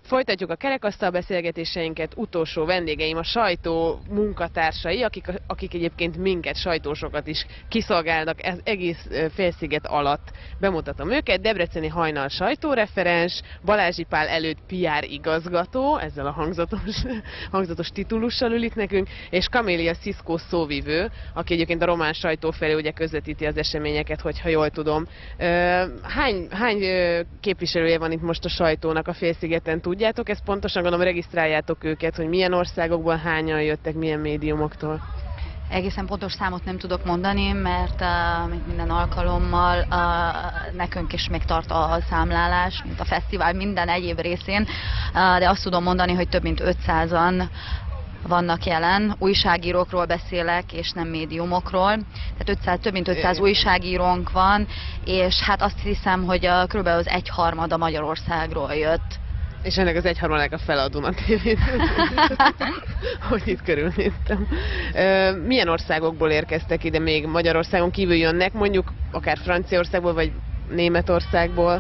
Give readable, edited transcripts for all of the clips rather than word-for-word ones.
Folytatjuk a kerekasztal beszélgetéseinket, utolsó vendégeim a sajtó munkatársai, akik egyébként minket, sajtósokat is kiszolgálnak ez egész félsziget alatt. Bemutatom őket, Debreceni Hajnal sajtóreferens, Balázsi Pál előtt PR igazgató, ezzel a hangzatos titulussal ül itt nekünk, és Camélia Sziszkó szóvivő, aki egyébként a román sajtó felé ugye közvetíti az eseményeket, hogyha jól tudom. Hány képviselője van itt most a sajtónak a félszigeten, tudjátok? Ezt pontosan gondolom, regisztráljátok őket, hogy milyen országokból hányan jöttek, milyen médiumoktól? Egészen pontos számot nem tudok mondani, mert mint minden alkalommal nekünk is még tart a számlálás, mint a fesztivál minden egyéb részén, de azt tudom mondani, hogy több mint 500-an vannak jelen, újságírókról beszélek, és nem médiumokról. Tehát több mint 500 újságírónk van, és hát azt hiszem, hogy körülbelül az egyharmada Magyarországról jött. És ennek az egyharmadának a fele a Duna TV-t, hogy itt körülnéztem. Milyen országokból érkeztek ide még? Magyarországon kívül jönnek, mondjuk akár Franciaországból, vagy Németországból?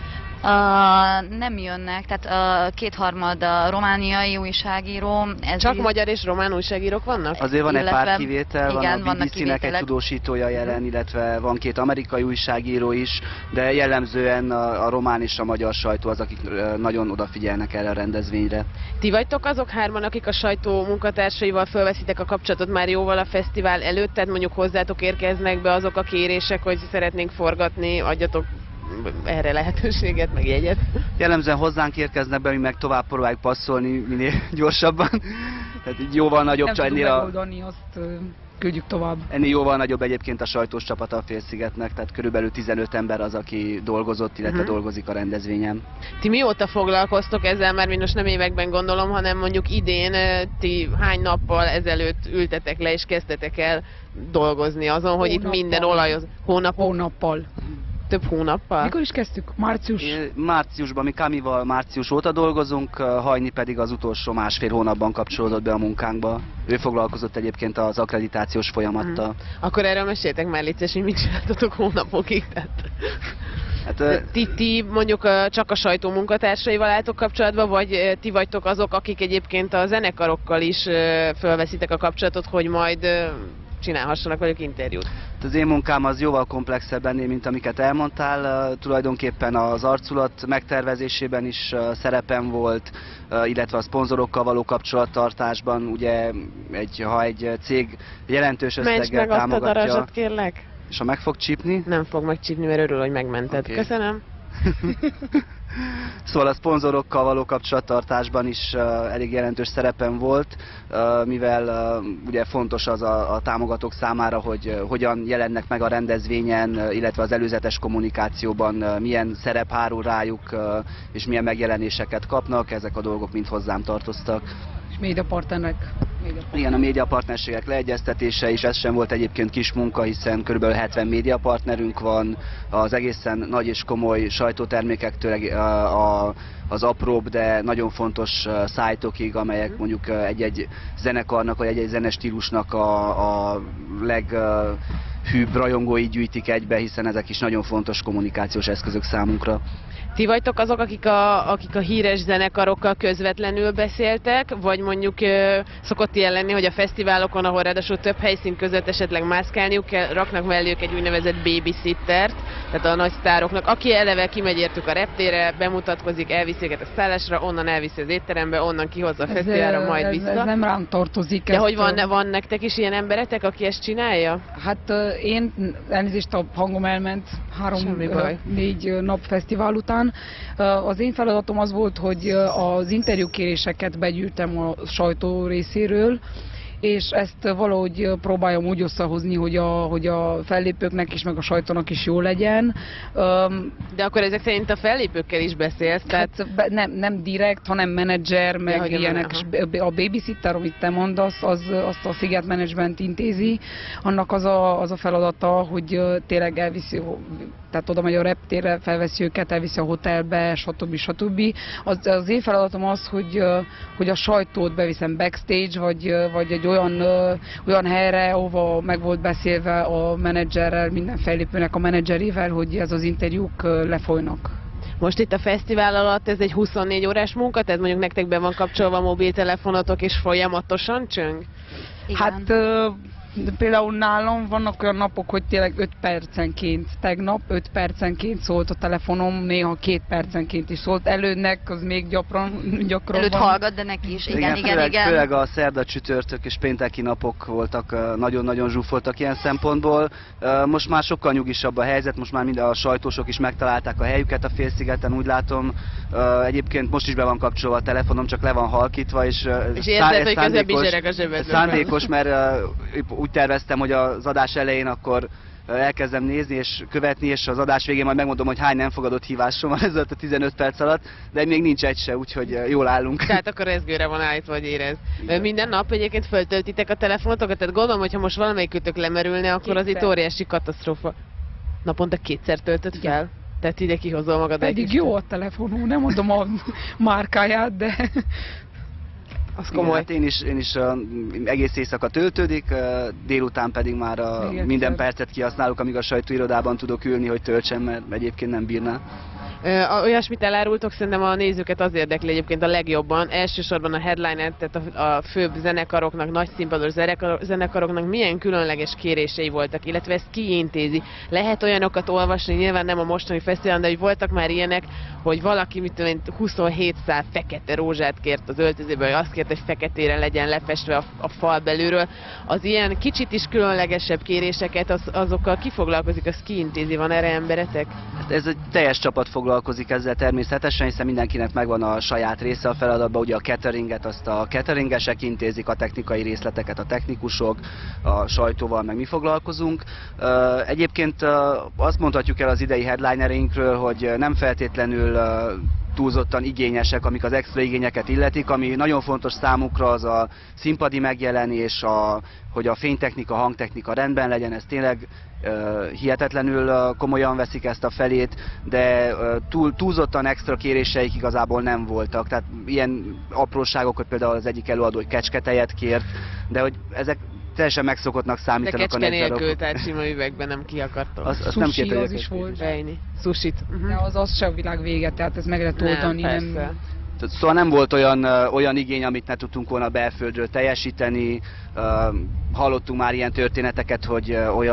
Nem jönnek, tehát kétharmad romániai újságíró. Csak magyar és román újságírók vannak? Azért van egy pár kivétel, igen, van a BBC-nek egy tudósítója jelen, illetve van 2 amerikai újságíró is, de jellemzően a román és a magyar sajtó az, akik nagyon odafigyelnek erre a rendezvényre. Ti vagytok azok hárman, akik a sajtó munkatársaival fölveszitek a kapcsolatot már jóval a fesztivál előtt, tehát mondjuk hozzátok érkeznek be azok a kérések, hogy szeretnénk forgatni, adjatok erre lehetőséget, meg jegyet? Jellemzően hozzánk érkeznek be, mi meg tovább próbáljuk passzolni minél gyorsabban. Tehát így jóval nagyobb nem tudunk megoldani, azt küldjük tovább. Ennél jóval nagyobb egyébként a sajtós csapata a félszigetnek, tehát körülbelül 15 ember az, aki dolgozott, illetve dolgozik a rendezvényen. Ti mióta foglalkoztok ezzel, már most nem években gondolom, hanem mondjuk idén ti hány nappal ezelőtt ültetek le és kezdtetek el dolgozni azon, hogy itt minden olajoz... Hónappal. Több hónappal? Mikor is kezdtük? Március? Márciusban, mi Kamival március óta dolgozunk, Hajni pedig az utolsó 1,5 hónapban kapcsolódott be a munkánkba. Ő foglalkozott egyébként az akkreditációs folyamattal. Akkor erről meséltek már, légy, hogy mit csináltatok hónapokig? Hát, ti mondjuk csak a sajtó munkatársaival álltok kapcsolatban, vagy ti vagytok azok, akik egyébként a zenekarokkal is fölveszitek a kapcsolatot, hogy majd csinálhassanak velük interjút? Az én munkám az jóval komplexebb ennél, mint amiket elmondtál. Tulajdonképpen az arculat megtervezésében is szerepem volt, illetve a szponzorokkal való kapcsolattartásban. Ugye, ha egy cég jelentős összeggel támogatja... Mentsd meg azt a darazsat, kérlek! És ha meg fog csípni? Nem fog megcsípni, mert örül, hogy megmented. Okay. Köszönöm! Szóval a szponzorokkal való kapcsolattartásban is elég jelentős szerepem volt, mivel ugye fontos az a támogatók számára, hogy hogyan jelennek meg a rendezvényen, illetve az előzetes kommunikációban milyen szerep hárul rájuk, és milyen megjelenéseket kapnak, ezek a dolgok mind hozzám tartoztak. És médiapartnernek. Igen, a médiapartnerségek leegyeztetése is, ez sem volt egyébként kis munka, hiszen kb. 70 médiapartnerünk van, az egészen nagy és komoly sajtótermékektől az apróbb, de nagyon fontos szájtokig, amelyek mondjuk egy-egy zenekarnak vagy egy-egy zenestílusnak a leghűbb rajongói gyűjtik egybe, hiszen ezek is nagyon fontos kommunikációs eszközök számunkra. Ti vagytok azok, akik a híres zenekarokkal közvetlenül beszéltek, vagy mondjuk szokott ilyen lenni, hogy a fesztiválokon, ahol ráadásul több helyszín között esetleg mászkálniuk kell, raknak melléjük egy úgynevezett babysittert, tehát a nagy sztároknak, aki eleve kimegy értük a reptérre, bemutatkozik, elviszi őket a szállásra, onnan elviszi az étterembe, onnan kihozza a fesztiválra, majd vissza. Ez nem rám tartozik. De hogy van nektek is ilyen emberetek, aki ezt csinálja? Hát én, elnézést, a hangom elment 3-4 nap fesztivál után. Az én feladatom az volt, hogy az interjúkéréseket begyűjtem a sajtó részéről, és ezt valahogy próbáljam úgy összehozni, hogy a fellépőknek is, meg a sajtónak is jó legyen. De akkor ezek szerint a fellépőkkel is beszélsz? Tehát... Hát nem direkt, hanem menedzser, meg ilyenek. A babysitter, amit te mondasz, azt a Sziget Management intézi. Annak az a feladata, hogy tényleg elviszi, tehát oda megy a reptérre, felveszi őket, elviszi a hotelbe, stb. Az én feladatom az, hogy a sajtót beviszem backstage, vagy egy olyan helyre, ahova meg volt beszélve a menedzserrel, minden fellépőnek a menedzserével, hogy ez az interjúk lefolynak. Most itt a fesztivál alatt ez egy 24 órás munka, tehát mondjuk nektek be van kapcsolva a mobiltelefonotok és folyamatosan csöng? Igen. Hát de például nálam vannak olyan napok, hogy tényleg 5 percenként, tegnap 5 percenként szólt a telefonom, néha 2 percenként is szólt. Elődnek az még gyakran Előtt hallgat, de neki is. Igen. Főleg a szerda, csütörtök és pénteki napok voltak, nagyon-nagyon zsúfoltak ilyen szempontból. Most már sokkal nyugisabb a helyzet, most már mind a sajtósok is megtalálták a helyüket a félszigeten, úgy látom. Egyébként most is be van kapcsolva a telefonom, csak le van halkítva, és érzed, hogy közben bizsereg a zsebedben. Szándékos, mert úgy terveztem, hogy az adás elején akkor elkezdem nézni és követni, és az adás végén majd megmondom, hogy hány nem fogadott hívásom van ez a 15 perc alatt, de még nincs egy se, úgyhogy jól állunk. Tehát akkor rezgőre van állítva, hogy érez. Minden nap egyébként föltöltitek a telefonotokat, tehát gondolom, hogyha most valamelyikőtök lemerülne, akkor az itt óriási katasztrófa. Naponta 2-szer töltött fel? Tehát ide kihozol magad. Pedig jó a telefonom, nem mondom a márkáját, de... Az komoly. Hát én is egész éjszaka töltődik, délután pedig már minden percet kihasználok, amíg a sajtóirodában tudok ülni, hogy töltsem, mert egyébként nem bírná. Olyasmit elárultok, szerintem a nézőket az érdekli egyébként a legjobban. Elsősorban a headliner, tehát a főbb zenekaroknak, nagy színpados zenekaroknak milyen különleges kérései voltak, illetve ezt ki intézi. Lehet olyanokat olvasni, nyilván nem a mostani fesztiválon, de hogy voltak már ilyenek, hogy valaki 27 szál fekete rózsát kért az öltözőbe, hogy azt kért, hogy feketére legyen lefestve a fal belülről. Az ilyen kicsit is különlegesebb kéréseket, azokkal ki foglalkozik, az ki intézi, van erre emberetek? Ez egy teljes csapat foglalkozik ezzel természetesen, hiszen mindenkinek megvan a saját része a feladatban, ugye a cateringet, azt a cateringesek intézik, a technikai részleteket a technikusok, a sajtóval meg mi foglalkozunk. Egyébként azt mondhatjuk el az idei headlinereinkről, hogy nem feltétlenül túlzottan igényesek, amik az extra igényeket illetik, ami nagyon fontos számukra az a színpadi megjelenés, hogy a fénytechnika, hangtechnika rendben legyen, ez tényleg hihetetlenül komolyan veszik ezt a felét, de túlzottan extra kéréseik igazából nem voltak. Tehát ilyen apróságok, hogy például az egyik előadó, hogy kecsketejet kért, de hogy ezek teljesen megszokottnak számítanak a kecske nélkül, tehát sima üvegben nem ki akartam. Azt nem kérte, az is volt. Rejni. Sushit. De az se a világ vége, tehát ez meg lehet oldani. Nem. Szóval nem volt olyan igény, amit ne tudtunk volna belföldről teljesíteni. Hallottunk már ilyen történeteket, hogy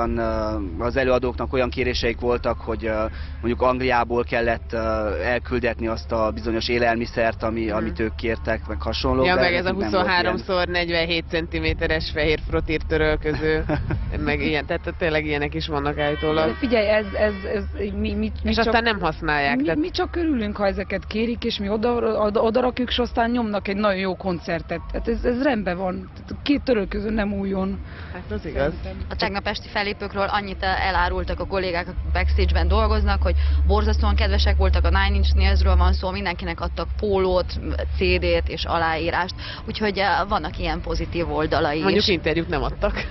az előadóknak olyan kéréseik voltak, hogy mondjuk Angliából kellett elküldetni azt a bizonyos élelmiszert, amit ők kértek, meg hasonlók. Ja, meg ez a 23x47 cm-es fehér frotír törölköző, meg ilyen, tehát tényleg ilyenek is vannak állítólag. Figyelj, mi és aztán nem használják. Mi csak örülünk, ha ezeket kérik, és mi odarakjuk, és aztán nyomnak egy nagyon jó koncertet. Hát ez rendben van. 2 törölköző nem újon. Hát az igaz. A tegnap esti fellépőkről annyit elárultak a kollégák, akik backstage-ben dolgoznak, hogy borzasztóan kedvesek voltak, a Nine Inch Nailsről van szó, mindenkinek adtak pólót, CD-t és aláírást, úgyhogy vannak ilyen pozitív oldalai is. Mondjuk interjút nem adtak.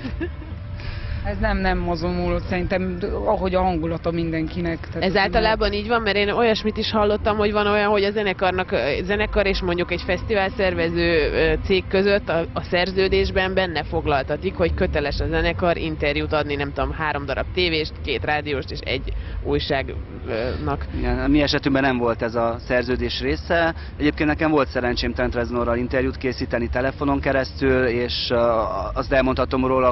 Ez nem mozom múlott, szerintem, ahogy a hangulata mindenkinek. Ez általában így van, mert én olyasmit is hallottam, hogy van olyan, hogy a zenekar és mondjuk egy fesztivál szervező cég között a szerződésben benne foglaltatik, hogy köteles a zenekar interjút adni, nem tudom, 3 darab tévést, 2 rádióst és 1 újságnak. Igen, a mi esetünkben nem volt ez a szerződés része. Egyébként nekem volt szerencsém Trent Reznorral interjút készíteni telefonon keresztül, és azt elmondhatom róla,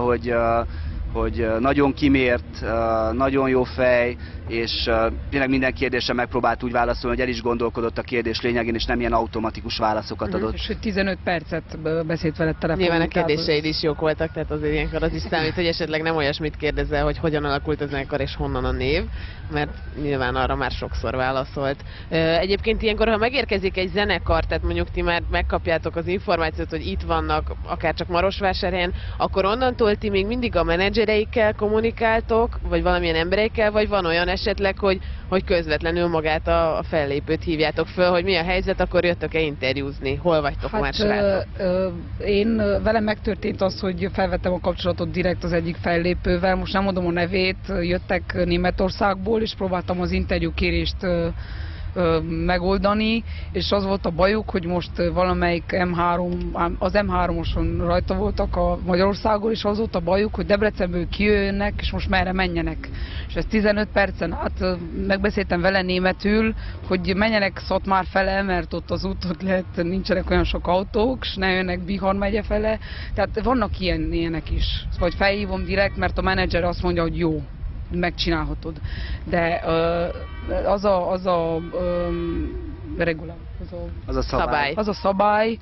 hogy nagyon kimért, nagyon jó fej, és tényleg minden kérdésre megpróbált úgy válaszolni, hogy el is gondolkodott a kérdés lényegén, és nem ilyen automatikus válaszokat adott. És hogy 15 percet beszélt veled telefonon. Nyilván a kérdéseid is jók voltak, tehát azért ilyenkor az is számít, hogy esetleg nem olyasmit kérdezel, hogy hogyan alakult a zenekar és honnan a név, mert nyilván arra már sokszor válaszolt. Egyébként ilyenkor, ha megérkezik egy zenekar, tehát mondjuk ti már megkapjátok az információt, hogy itt vannak, akár csak Marosvásárhelyen, akkor onnantól ti még mindig a menedzsereikkel kommunikáltok, vagy valamilyen embereikkel, vagy van olyan esetleg, hogy közvetlenül magát a fellépőt hívjátok föl, hogy mi a helyzet, akkor jöttök-e interjúzni? Hol vagytok már, srácok? Velem megtörtént az, hogy felvettem a kapcsolatot direkt az egyik fellépővel, most nem mondom a nevét, jöttek Németországból, és próbáltam az interjúkérést megoldani, és az volt a bajuk, hogy most valamelyik az M3-oson rajta voltak a Magyarországon, és az volt a bajuk, hogy Debrecenből kijönnek, és most merre menjenek. És ez 15 percen át megbeszéltem vele németül, hogy menjenek Szatmár fele, mert ott az útot lehet, nincsenek olyan sok autók, és ne jönnek Bihar megye fele. Tehát vannak ilyenek is. Vagy felhívom direkt, mert a menedzser azt mondja, hogy jó, megcsinálhatod. De az a regulám, az a szabály,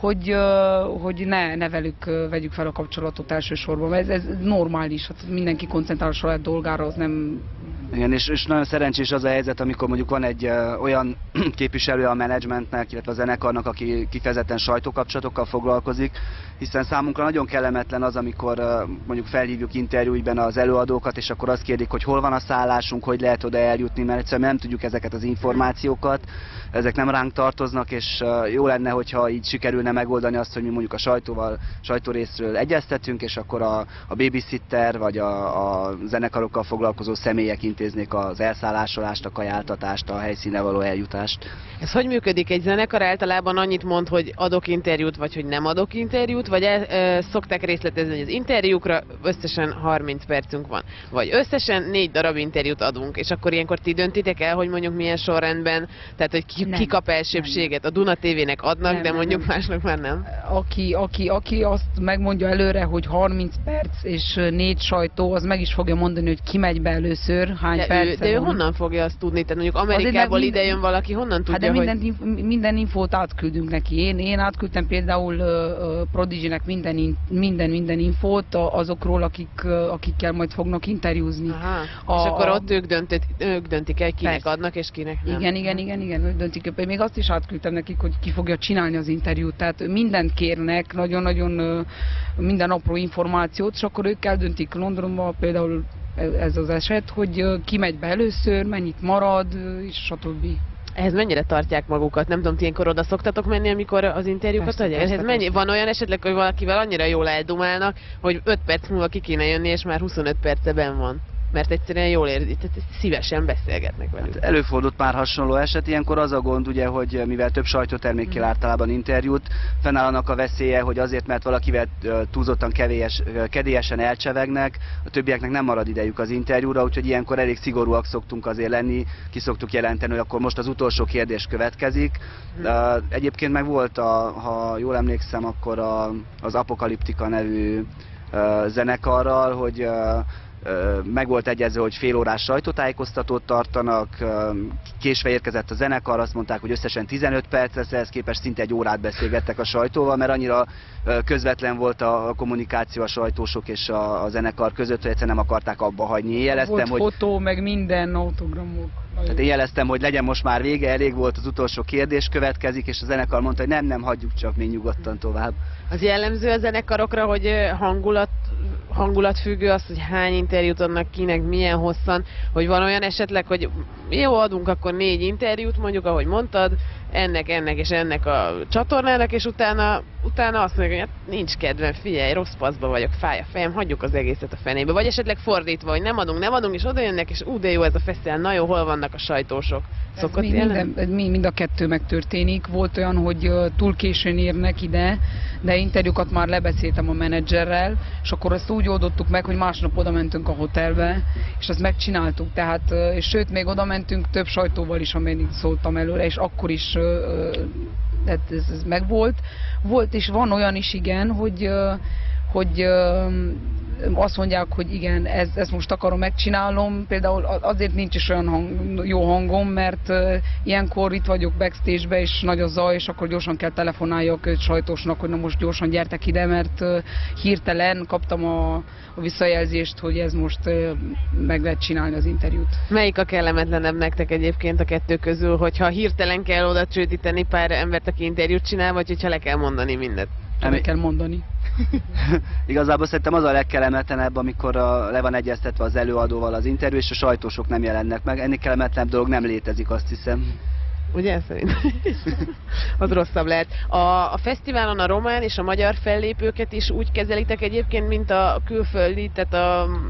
hogy ne velük vegyük fel a kapcsolatot elsősorban. Ez normális, hát mindenki koncentrál a saját dolgára, az nem... Igen, és nagyon szerencsés az a helyzet, amikor mondjuk van egy olyan képviselő a menedzsmentnek, illetve a zenekarnak, aki kifejezetten sajtókapcsolatokkal foglalkozik, hiszen számunkra nagyon kellemetlen az, amikor mondjuk felhívjuk interjúiben az előadókat, és akkor azt kérdik, hogy hol van a szállásunk, hogy lehet oda eljutni, mert egyszerűen nem tudjuk ezeket az információkat, ezek nem ránk tartoznak, és jó lenne, hogyha így sikerülne megoldani azt, hogy mi mondjuk a sajtórészről egyeztetünk, és akkor a babysitter vagy a zenekarokkal foglalkozó személyek intéznék az elszállásolást, a kajáltatást, a helyszínre való eljutást. Ez hogy működik? Egy zenekar általában annyit mond, hogy adok interjút, vagy hogy nem adok interjút, vagy szokták részletezni, hogy az interjúkra összesen 30 percünk van, vagy összesen 4 darab interjút adunk, és akkor ilyenkor ti döntitek el, hogy mondjuk milyen sorrendben, tehát hogy ki kap elsőbséget. A Duna TV-nek adnak, de mondjuk másnak már nem. Aki azt megmondja előre, hogy 30 perc és 4 sajtó, az meg is fogja mondani, hogy ki megy be először, hány perc. De ő honnan fogja azt tudni? Tehát mondjuk Amerikából ide jön valaki, honnan tudja, minden infót átküldünk neki. Én átküldtem például Prodigy-nek minden infót azokról, akikkel majd fognak interjúzni. És akkor ott ők döntik el, kinek adnak és kinek nem. Igen, ők döntik. Még azt is átküldtem nekik, hogy ki fogja csinálni az interjút. Tehát mindent kérnek, nagyon-nagyon minden apró információt, és akkor ők eldöntik Londonban például ez az eset, hogy ki megy be először, mennyit marad, és stb. Ehhez mennyire tartják magukat? Nem tudom, ti ilyenkor oda szoktatok menni, amikor az interjúkat adják? Van olyan esetleg, hogy valakivel annyira jól eldumálnak, hogy 5 perc múlva ki kéne jönni, és már 25 perce benn van? Mert egyszerűen jól érzi, tehát szívesen beszélgetnek velük. Hát előfordult már hasonló eset, ilyenkor az a gond, ugye, hogy mivel több sajtótermékkel általában interjút, fennáll annak a veszélye, hogy azért, mert valakivel túlzottan kedélyesen elcsevegnek, a többieknek nem marad idejük az interjúra, úgyhogy ilyenkor elég szigorúak szoktunk azért lenni, ki szoktuk jelenteni, hogy akkor most az utolsó kérdés következik. Egyébként meg volt, ha jól emlékszem, akkor az Apokaliptika nevű zenekarral, hogy meg volt egyezve, hogy fél órás sajtótájékoztatót tartanak, késve érkezett a zenekar, azt mondták, hogy összesen 15 perc lesz, ehhez képest szinte egy órát beszélgettek a sajtóval, mert annyira közvetlen volt a kommunikáció a sajtósok és a zenekar között, hogy egyszerűen nem akarták abba hagyni. Én jeleztem, volt fotó, meg minden autogramok. Tehát én jeleztem, hogy legyen most már vége, elég volt, az utolsó kérdés következik, és a zenekar mondta, hogy nem, hagyjuk csak még nyugodtan tovább. Az jellemző a zenekarokra, hogy hangulatfüggő az, hogy hány interjút adnak kinek, milyen hosszan, hogy van olyan esetleg, hogy jó, adunk akkor 4 interjút, mondjuk, ahogy mondtad, ennek és ennek a csatornának, és utána azt mondjuk, hogy hát nincs kedvem, figyelj, rossz paszba vagyok, fáj a fejem, hagyjuk az egészet a fenébe. Vagy esetleg fordítva, hogy nem adunk, és oda jönnek, és de jó ez a fesztivál, na jó, hol vannak a sajtósok? Szokott mind a kettő megtörténik. Volt olyan, hogy túl későn érnek ide, de interjúkat már lebeszéltem a menedzserrel, és akkor ezt úgy oldottuk meg, hogy másnap oda mentünk a hotelbe, és ezt megcsináltuk. Tehát, és sőt, még oda mentünk több sajtóval is, ameddig szóltam előre, és akkor is ez megvolt. Volt, és van olyan is, igen, hogy azt mondják, hogy igen, ezt most akarom, megcsinálom. Például azért nincs is olyan jó hangom, mert ilyenkor itt vagyok backstage-be, és nagy a zaj, és akkor gyorsan kell telefonáljak a sajtósnak, hogy na most gyorsan gyertek ide, mert hirtelen kaptam a visszajelzést, hogy ez most meg lehet csinálni az interjút. Melyik a kellemetlenebb nektek egyébként a kettő közül, hogyha hirtelen kell oda csődíteni pár embert, aki interjút csinál, vagy hogyha le kell mondani mindent? Le kell mondani. Igazából szerintem az a legkellemetlenebb, amikor le van egyeztetve az előadóval az interjú, és a sajtósok nem jelennek meg. Ennél kellemetlenebb dolog nem létezik, azt hiszem. Ugye szerint? Az rosszabb lehet. A fesztiválon a román és a magyar fellépőket is úgy kezelitek egyébként, mint a külföldi, tehát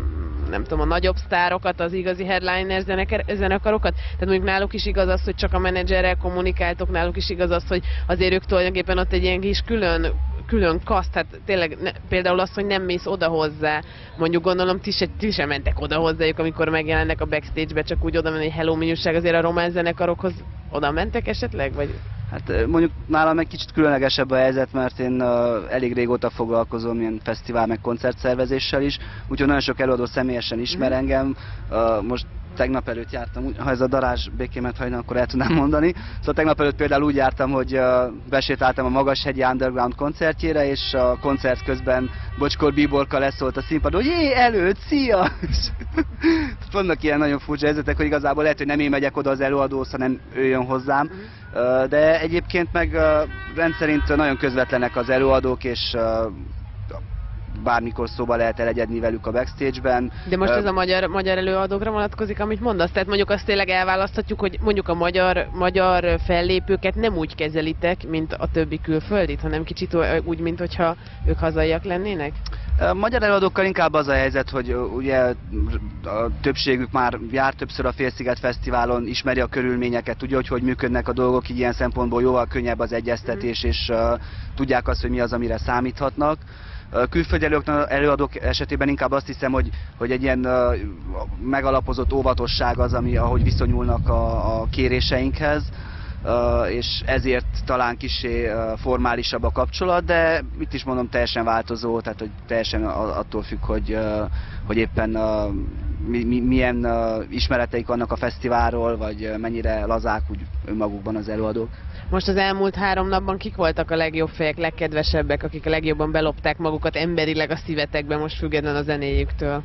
nem tudom, a nagyobb sztárokat, az igazi headliner zenekarokat? Tehát mondjuk náluk is igaz az, hogy csak a menedzserrel kommunikáltok, náluk is igaz az, hogy azért ők tulajdonképpen ott egy ilyen kis külön kaszt, hát tényleg például az, hogy nem mész oda hozzá, mondjuk gondolom ti sem mentek oda hozzájuk, amikor megjelennek a backstage-be, csak úgy oda menni, hogy hello minőség, azért a román zenekarokhoz oda mentek esetleg, vagy? Hát mondjuk nálam egy kicsit különlegesebb a helyzet, mert én elég régóta foglalkozom ilyen fesztivál meg koncertszervezéssel is, úgyhogy nagyon sok előadó személyesen ismer engem. Most tegnap előtt jártam, ha ez a darázs békémet hagyna, akkor el tudnám mondani. Szóval tegnap előtt például úgy jártam, hogy besétáltam a Magashegyi Underground koncertjére, és a koncert közben Bocskor Bíborka leszólt a színpadon, hogy jé, előtt, szia! Vannak ilyen nagyon furcsa helyzetek, hogy igazából lehet, hogy nem én megyek oda az előadóhoz, hanem ő jön hozzám. De egyébként meg rendszerint nagyon közvetlenek az előadók, és bármikor szóba lehet elegyedni velük a backstage-ben. De most ez a magyar előadókra vonatkozik, amit mondasz? Tehát mondjuk azt tényleg elválaszthatjuk, hogy mondjuk a magyar fellépőket nem úgy kezelitek, mint a többi külföldit, hanem kicsit úgy, mint hogyha ők hazaiak lennének? A magyar előadókkal inkább az a helyzet, hogy ugye a többségük már jár többször a Félsziget Fesztiválon, ismeri a körülményeket, tudja, hogy működnek a dolgok, így ilyen szempontból jóval könnyebb az egyeztetés, és tudják azt, hogy mi az, amire számíthatnak. Külföldi előadók esetében inkább azt hiszem, hogy egy ilyen megalapozott óvatosság az, ahogy viszonyulnak a kéréseinkhez, és ezért talán kissé formálisabb a kapcsolat, de itt is mondom, teljesen változó, tehát hogy teljesen attól függ, hogy éppen milyen ismereteik vannak a fesztiválról, vagy mennyire lazák úgy önmagukban az előadók. Most az elmúlt 3 napban kik voltak a legjobb fejek, legkedvesebbek, akik a legjobban belopták magukat emberileg a szívetekbe, most független a zenéjüktől?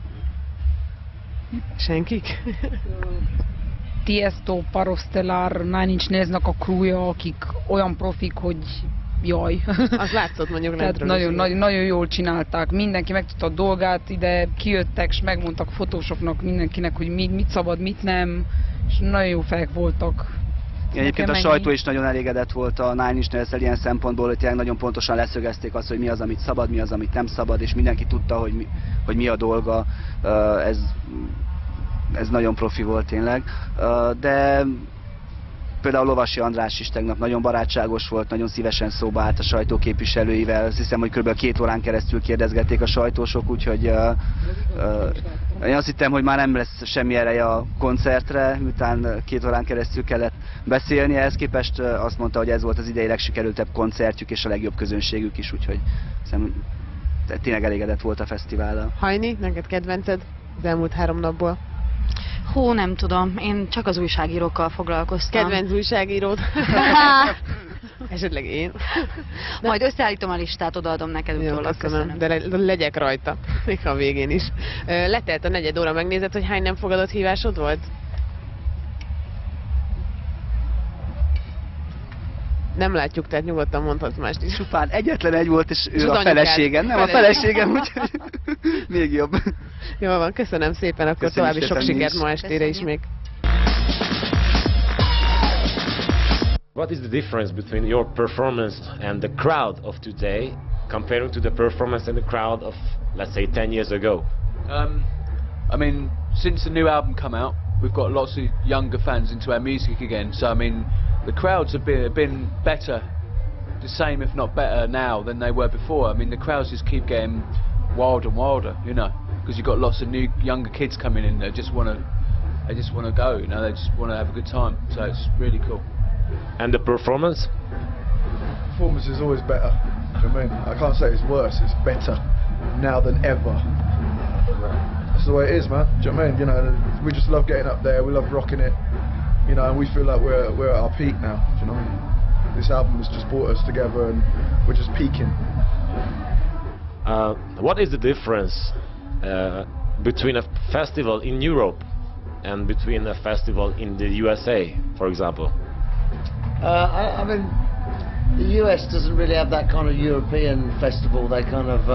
Senkik? Tiesto, Parostellar, Nine Inch Nails-nak a crewja, akik olyan profik, hogy jaj. Az látszott mondjuk nem. Tehát nagyon jól csinálták, mindenki megtudta a dolgát, ide kijöttek, és megmondtak fotósoknak, mindenkinek, hogy mit szabad, mit nem, és nagyon jó fejek voltak. Egyébként a sajtó is nagyon elégedett volt a Nine Inch Nails-el ilyen szempontból, hogy tényleg nagyon pontosan leszögezték azt, hogy mi az, amit szabad, mi az, amit nem szabad, és mindenki tudta, hogy mi a dolga. Ez nagyon profi volt tényleg. De például Lovasi András is tegnap nagyon barátságos volt, nagyon szívesen szóba állt a sajtó képviselőivel. Azt hiszem, hogy kb. 2 órán keresztül kérdezgették a sajtósok, úgyhogy én azt hittem, hogy már nem lesz semmi ereje a koncertre, miután 2 órán keresztül kellett beszélni. Ehhez képest azt mondta, hogy ez volt az idei legsikerültebb koncertjük és a legjobb közönségük is, úgyhogy hiszem, tényleg elégedett volt a fesztivállal. Hajni, neked kedvenced az elmúlt 3 napból? Hú, nem tudom. Én csak az újságírókkal foglalkoztam. Kedvenc újságírót? Esetleg én? Majd összeállítom a listát, odaadom neked utólag. Köszönöm. De legyek rajta, még a végén is. Letelt a 4 óra, megnézed, hogy hány nem fogadott hívásod volt? Nem látjuk, tehát nyugodtan mondhatsz mást is. Csupán egyetlen egy volt, és ő a feleségem. Nem a feleségem, úgyhogy még jobb. Jól van, köszönöm szépen, akkor további sok sikert ma estére is még. What is the difference between your performance and the crowd of today comparing to the performance and the crowd of, let's say, 10 years ago? I mean, since the new album come out, we've got lots of younger fans into our music again. So, I mean, the crowds have been better, the same if not better now than they were before. I mean, the crowds just keep getting wilder and wilder, you know, because you've got lots of new younger kids coming in that just want to go, you know, they just want to have a good time. So it's really cool. And the performance? Performance is always better. I mean, I can't say it's worse, it's better now than ever. That's the way it is, man. Do you know what I mean? You know, we just love getting up there, we love rocking it, you know, and we feel like we're at our peak now. Do you know what I mean? This album has just brought us together and we're just peaking. What is the difference between a festival in Europe and between a festival in the USA, for example? I mean, the US doesn't really have that kind of European festival. They kind of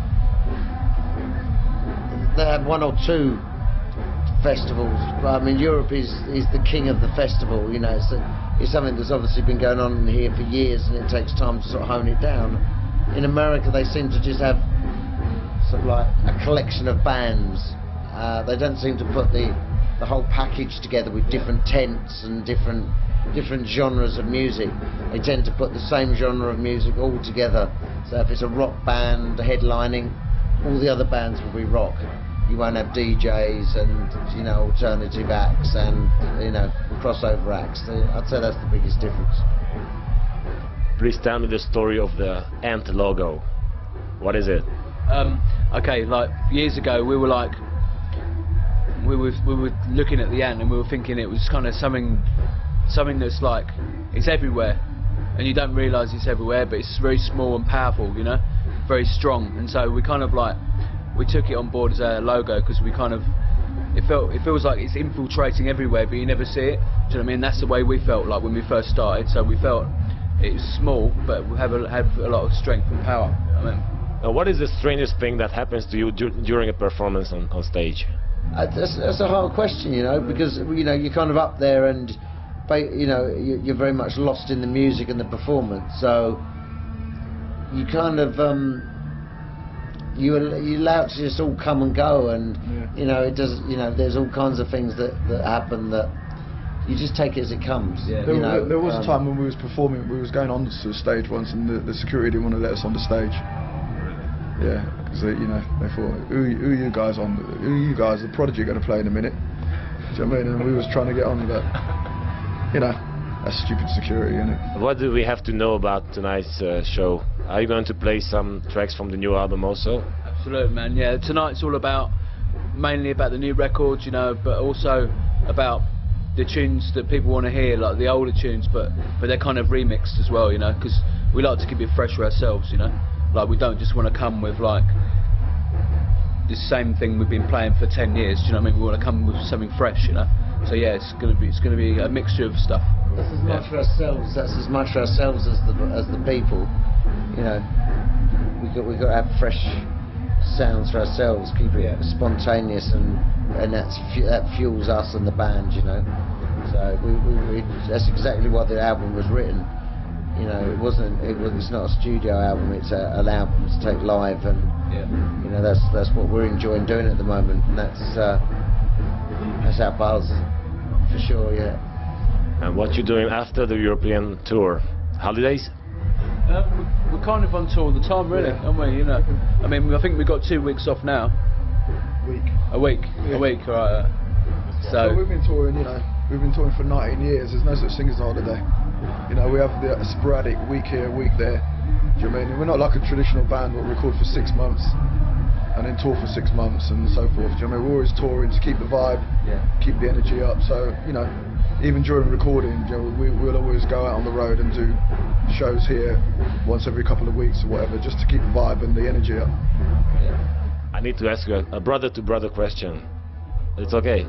they have 1 or 2 festivals. But I mean, Europe is the king of the festival. You know, it's something that's obviously been going on here for years, and it takes time to sort of hone it down. In America, they seem to just have sort of like a collection of bands, They don't seem to put the whole package together with different tents and different genres of music. They tend to put the same genre of music all together. So if it's a rock band headlining, all the other bands will be rock. You won't have DJs and, you know, alternative acts and, you know, crossover acts. I'd say that's the biggest difference. Please tell me the story of the Ant logo. What is it? Okay, like years ago we were looking at the ant and we were thinking it was kind of something that's like, it's everywhere and you don't realise it's everywhere, but it's very small and powerful, you know, very strong. And so we kind of like, we took it on board as a logo because we kind of, it feels like it's infiltrating everywhere but you never see it. Do you know what I mean? That's the way we felt like when we first started. So we felt it was small but we have a lot of strength and power. I mean, what is the strangest thing that happens to you during a performance on stage? That's a hard question, you know, because, you know, you're kind of up there and, you know, you're very much lost in the music and the performance. So you kind of you allow it to just all come and go, and you know, it does. You know, there's all kinds of things that happen that you just take it as it comes. Yeah. There was a time when we was performing, we was going on to the stage once, and the security didn't want to let us on the stage. Yeah, because you know, they thought, who you guys on? Who you guys? The Prodigy are going to play in a minute. Do you know what I mean? And we was trying to get on, but you know, that's stupid security, isn't it? What do we have to know about tonight's show? Are you going to play some tracks from the new album also? Absolutely, man. Yeah, tonight's all mainly about the new records, you know, but also about the tunes that people want to hear, like the older tunes, but they're kind of remixed as well, you know, because we like to keep it fresh for ourselves, you know. Like, we don't just want to come with like the same thing we've been playing for 10 years. Do you know what I mean? We want to come with something fresh, you know. So yeah, it's gonna be a mixture of stuff. That's as much for ourselves. That's as much for ourselves as the people. You know, we got to have fresh sounds for ourselves. Keep it spontaneous, and that fuels us and the band. You know, so that's exactly why the album was written. You know, it's not a studio album. It's an album to take live, and you know, that's what we're enjoying doing at the moment, and that's our buzz for sure. Yeah. And what you doing after the European tour? Holidays? We're kind of on tour all the time, really, aren't we? You know, I mean, I think we've got 2 weeks off now. A week, right? So we've been touring, you know. We've been touring for 19 years. There's no such thing as a holiday. You know, we have a sporadic week here, week there. Do you know what I mean? We're not like a traditional band that record for 6 months and then tour for 6 months and so forth. Do you know what I mean? We're always touring to keep the vibe, keep the energy up. So, you know, even during recording, you know, we'll always go out on the road and do shows here once every couple of weeks or whatever, just to keep the vibe and the energy up. I need to ask you a brother-to-brother question. It's okay.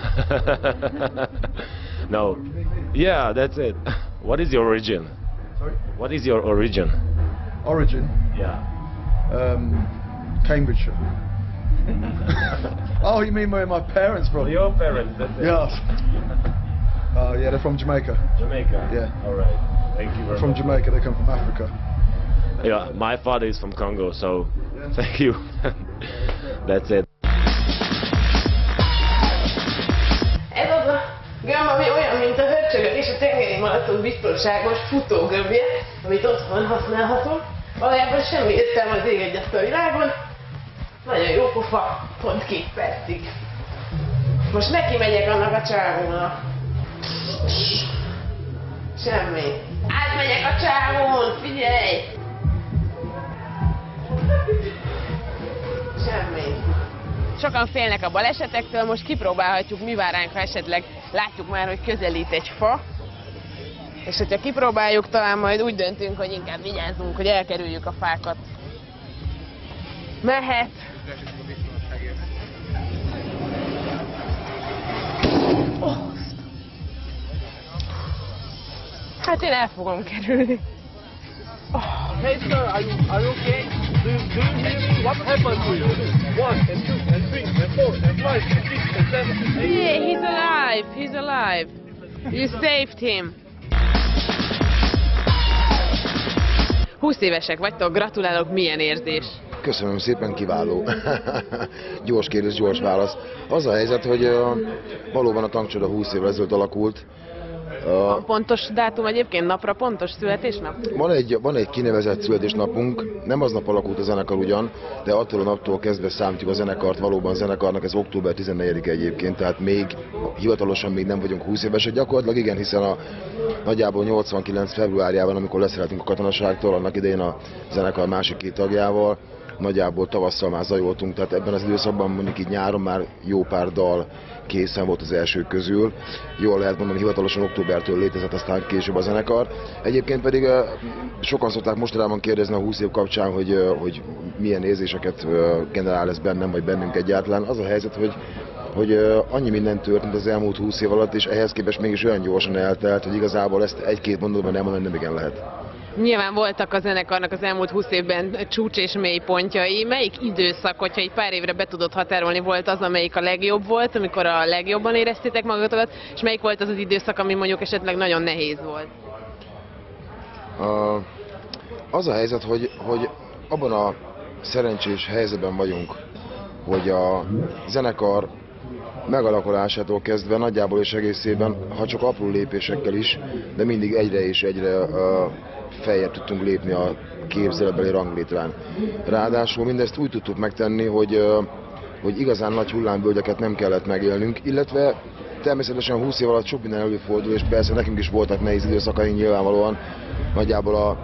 Yeah. No. Yeah, that's it. What is your origin? Sorry? What is your origin? Origin? Yeah. Cambridgeshire. Oh, you mean where my parents from? Your parents, that's it. Yeah. Yeah, they're from Jamaica. Jamaica? Yeah. Alright. Thank you very much. From Jamaica, they come from Africa. Yeah, my father is from Congo, so thank you. That's it. Ez az a gömb, ami olyan, mint a hörcsögök és a tengeri malac biztonságos futógömbje, amit otthon használhatunk. Valójában semmi értelme az ég egyet a világon. Nagyon jó pofa, pont 2 percig. Most neki megyek annak a csávónak. Semmi. Átmegyek a csávón, figyelj! Semmi. Sokan félnek a balesetektől, most kipróbálhatjuk, mi vár ránk, ha esetleg látjuk már, hogy közelít egy fa. És hogyha kipróbáljuk, talán majd úgy döntünk, hogy inkább vigyázzunk, hogy elkerüljük a fákat. Mehet! Oh. Hát én el fogom kerülni. Oh. Hey sir, are you okay? Do you hear me? What happened to you? 1 and 2 and 3 and 4 and 5 and 6 and 7 and 8. Yeah, he's alive. He's alive. You saved him. 20 évesek vagytok, gratulálok, milyen érzés? Köszönöm szépen, kiváló. Gyors kérdés, gyors válasz. Az a helyzet, hogy valóban a Tankcsoda 20 évvel ezelőtt alakult. Van pontos dátum egyébként, napra pontos születésnap? Van egy kinevezett születésnapunk, nem aznap alakult a zenekar ugyan, de attól a naptól kezdve számítjuk a zenekart, valóban a zenekarnak ez október 14-e egyébként, tehát még hivatalosan még nem vagyunk 20 évesek, gyakorlatilag igen, hiszen nagyjából 89 februárjában, amikor leszereltünk a katonaságtól, annak idején a zenekar másik 2 tagjával, nagyjából tavasszal már zajoltunk, tehát ebben az időszakban mondjuk így nyáron már jó pár dal készen volt az elsők közül. Jól lehet mondani, hivatalosan októbertől létezett, aztán később a zenekar. Egyébként pedig sokan szokták mostanában kérdezni a 20 év kapcsán, hogy milyen érzéseket generál ez bennem, vagy bennünk egyáltalán. Az a helyzet, hogy annyi minden történt az elmúlt 20 év alatt, és ehhez képest mégis olyan gyorsan eltelt, hogy igazából ezt egy-két mondatban elmondani nem igen lehet. Nyilván voltak a zenekarnak az elmúlt 20 évben csúcs és mélypontjai. Melyik időszak, hogyha egy pár évre be tudod határolni, volt az, amelyik a legjobb volt, amikor a legjobban éreztétek magatokat, és melyik volt az az időszak, ami mondjuk esetleg nagyon nehéz volt? Az a helyzet, hogy abban a szerencsés helyzetben vagyunk, hogy a zenekar megalakulásától kezdve nagyjából és egészében, ha csak apró lépésekkel is, de mindig egyre és egyre feljebb tudtunk lépni a képzeletbeli ranglétrán. Ráadásul mindezt úgy tudtuk megtenni, hogy igazán nagy hullámvölgyeket nem kellett megélnünk, illetve természetesen 20 év alatt sok minden előfordul, és persze nekünk is voltak nehéz időszakaink nyilvánvalóan. Nagyjából a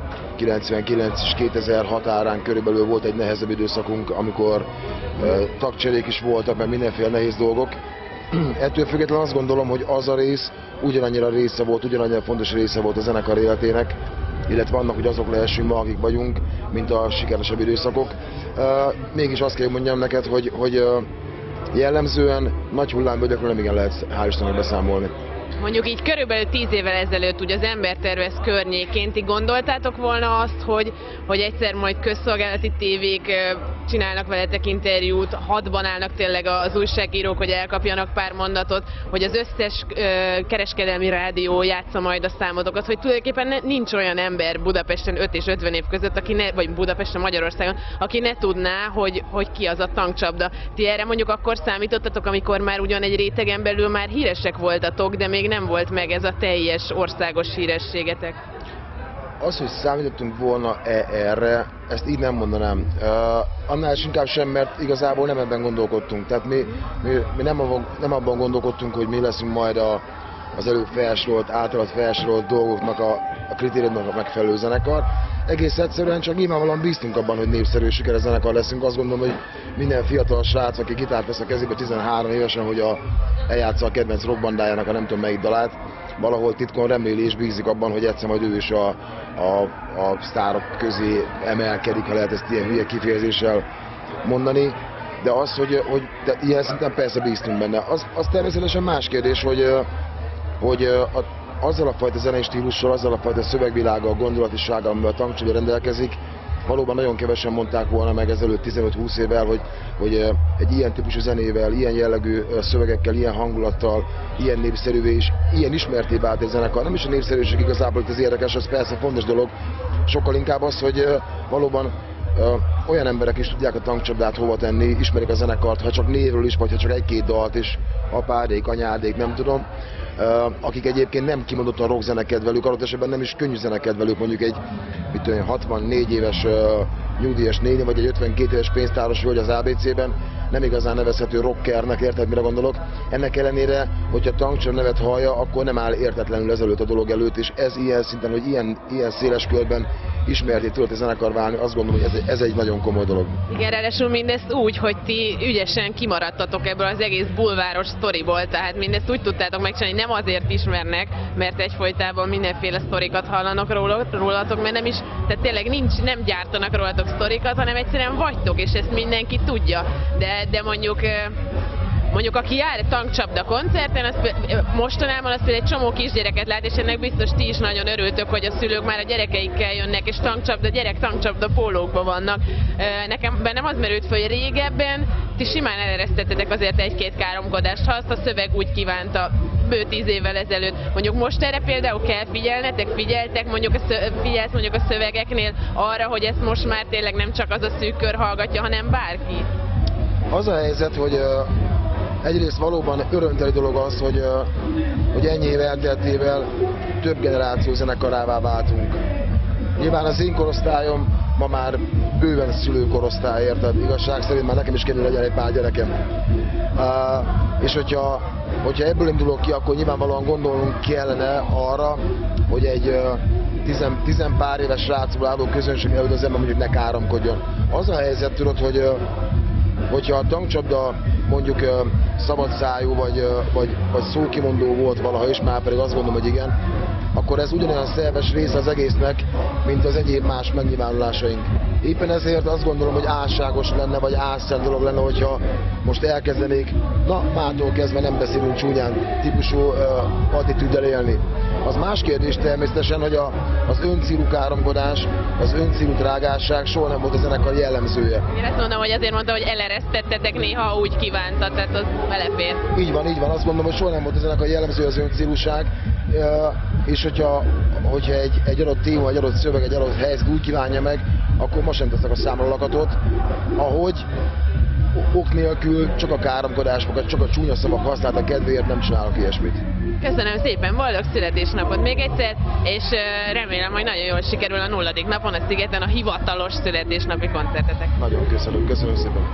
99 és 2000 határán körülbelül volt egy nehezebb időszakunk, amikor tagcserék is voltak, mert mindenféle nehéz dolgok. Ettől függetlenül azt gondolom, hogy az a rész ugyanannyira része volt, ugyanannyira fontos része volt a zenekar életének, illetve annak, hogy azok lehessünk ma, akik vagyunk, mint a sikeresebb időszakok. Mégis azt kell mondjam neked, hogy jellemzően nagy hullámvölgyekről nem igen lehet hál' Istennek beszámolni. Mondjuk így körülbelül 10 évvel ezelőtt ugye az Embertervez környékén ti gondoltátok volna azt, hogy egyszer majd közszolgálati tévék csinálnak veletek interjút, hadban állnak tényleg az újságírók, hogy elkapjanak pár mondatot, hogy az összes kereskedelmi rádió játsza majd a számotokat, hogy tulajdonképpen nincs olyan ember Budapesten 5 és 50 év között, vagy Budapesten, Magyarországon, aki ne tudná, hogy ki az a tankcsapda. Ti erre mondjuk akkor számítottatok, amikor már ugyan egy rétegen belül már híresek voltatok, de még nem volt meg ez a teljes országos hírességetek? Az, hogy számítottunk volna erre, ezt így nem mondanám. Annál is inkább sem, mert igazából nem ebben gondolkodtunk. Tehát mi nem abban gondolkodtunk, hogy mi leszünk majd az előbb felsorolt, általad felsorolt dolgoknak a kritériumnak megfelelő zenekar. Egész egyszerűen csak nyilvánvalóan bíztunk abban, hogy népszerű, sikeres zenekar leszünk. Azt gondolom, hogy minden fiatal srác, aki gitárt vesz a kezébe 13 évesen, hogy eljátsza a kedvenc rockbandájának a nem tudom melyik dalát, valahol titkon reméli és bízik abban, hogy egyszer majd ő is a sztárok közé emelkedik, ha lehet ezt ilyen hülye kifejezéssel mondani. De az, hogy de ilyen szinten persze bíztunk benne. Az természetesen más kérdés, hogy azzal a fajta zenei stílussal, azzal a fajta szövegvilággal, gondolatisággal, amivel a Tankcsoda rendelkezik, valóban nagyon kevesen mondták volna meg ezelőtt 15-20 évvel, hogy egy ilyen típusú zenével, ilyen jellegű szövegekkel, ilyen hangulattal, ilyen népszerűvé és ilyen ismerté vált egy zenekar. Nem is a népszerűség igazából itt az érdekes, az persze fontos dolog, sokkal inkább az, hogy valóban olyan emberek is tudják a Tankcsapdát hova tenni, ismerik a zenekart, ha csak névről is, vagy ha csak egy-két dalt is, apádék, anyádék, nem tudom, akik egyébként nem kimondottan rock zenekedvelők, adott esetben nem is könnyű zenekedvelők, mondjuk egy 64 éves nyugdíjas néni, vagy egy 52 éves pénztáros hölgy az ABC-ben, nem igazán nevezhető rockernek, érted, mire gondolok? Ennek ellenére, hogyha Tankcsoda nevet hallja, akkor nem áll értetlenül ezelőtt a dolog előtt, és ez ilyen szinten, hogy ilyen széles körben ismerté tudott a zenekar válni, azt gondolom, hogy ez egy nagyon komoly dolog. Igen, ráadásul mindezt úgy, hogy ti ügyesen kimaradtatok ebből az egész bulváros sztoriból, tehát mindezt úgy tudtátok megcsinálni, nem azért ismernek, mert egyfolytában mindenféle sztorikat hallanak rólatok, mert nem is, tehát tényleg nem gyártanak rólatok sztorikat, hanem egyszerűen vagytok, és ezt mindenki tudja. De mondjuk aki jár a Tankcsapda koncerten, mostanában az például egy csomó kisgyereket lát, és ennek biztos ti is nagyon örültök, hogy a szülők már a gyerekeikkel jönnek, és tankcsapda pólókban vannak. Nekem bennem az merült föl, hogy régebben ti simán eleresztettetek azért egy-két káromkodást, ha azt a szöveg úgy kívánta. bő 10 évvel ezelőtt. Mondjuk most erre például kell figyelnetek, figyeltek, figyelsz mondjuk a szövegeknél arra, hogy ezt most már tényleg nem csak az a szűk kör hallgatja, hanem bárki? Az a helyzet, hogy egyrészt valóban örömteli dolog az, hogy ennyi év elteltével több generáció zenekarává váltunk. Nyilván az én korosztályom ma már bőven szülőkorosztály, érted? Igazság szerint már nekem is kéne legyen egy pár gyerekem. És hogyha ebből indulok ki, akkor nyilvánvalóan gondolnunk kellene arra, hogy egy tizenpár éves srácból álló közönség előtt az ember mondjuk ne káromkodjon. Az a helyzet, tudod, hogyha a tankcsapda mondjuk szabadszájú vagy szókimondó volt valaha is, már pedig azt gondolom, hogy igen, akkor ez ugyanolyan szerves része az egésznek, mint az egyéb más megnyilvánulásaink. Éppen ezért azt gondolom, hogy álságos lenne, vagy álszent dolog lenne, hogyha most elkezdenék, na mától kezdve nem beszélünk csúnyán típusú attitűddel élni. Az más kérdés természetesen, hogy az öncélú káromkodás, az öncélú drágásság soha nem volt a zenekar jellemzője. Én azt mondom, hogy azért mondta, hogy eleresztettetek néha úgy kívánta, tehát az belefér. Így van, azt gondolom, hogy soha nem volt a zenekar jellemzője az öncélúság, és hogyha egy adott téma, egy adott szöveg, egy adott helyzet úgy kívánja meg, akkor most sem teszek a számra lakatot, ahogy ok nélkül csak a káromkodásokat, csak a csúnya szavak használata kedvéért nem csinálok ilyesmit. Köszönöm szépen, boldog születésnapot még egyszer, és remélem, hogy nagyon jól sikerül a 0. napon a Szigeten a hivatalos születésnapi koncertetek. Nagyon köszönöm szépen.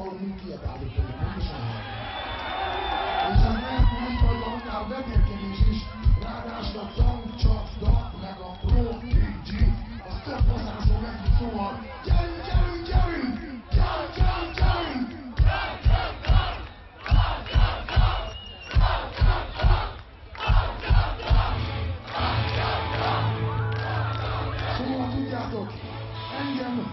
ahol mind kiabálunk, hogy pontosan van. És ez lehet úgy, hogy van annál vetélkedés is, ráadásul a tank, csak, meg a pro, PG, az több hozzászól neki, szóval gyerünk, gyerünk, gyerünk! Gyerünk, gyerünk, gyerünk! Szóval tudjátok, engem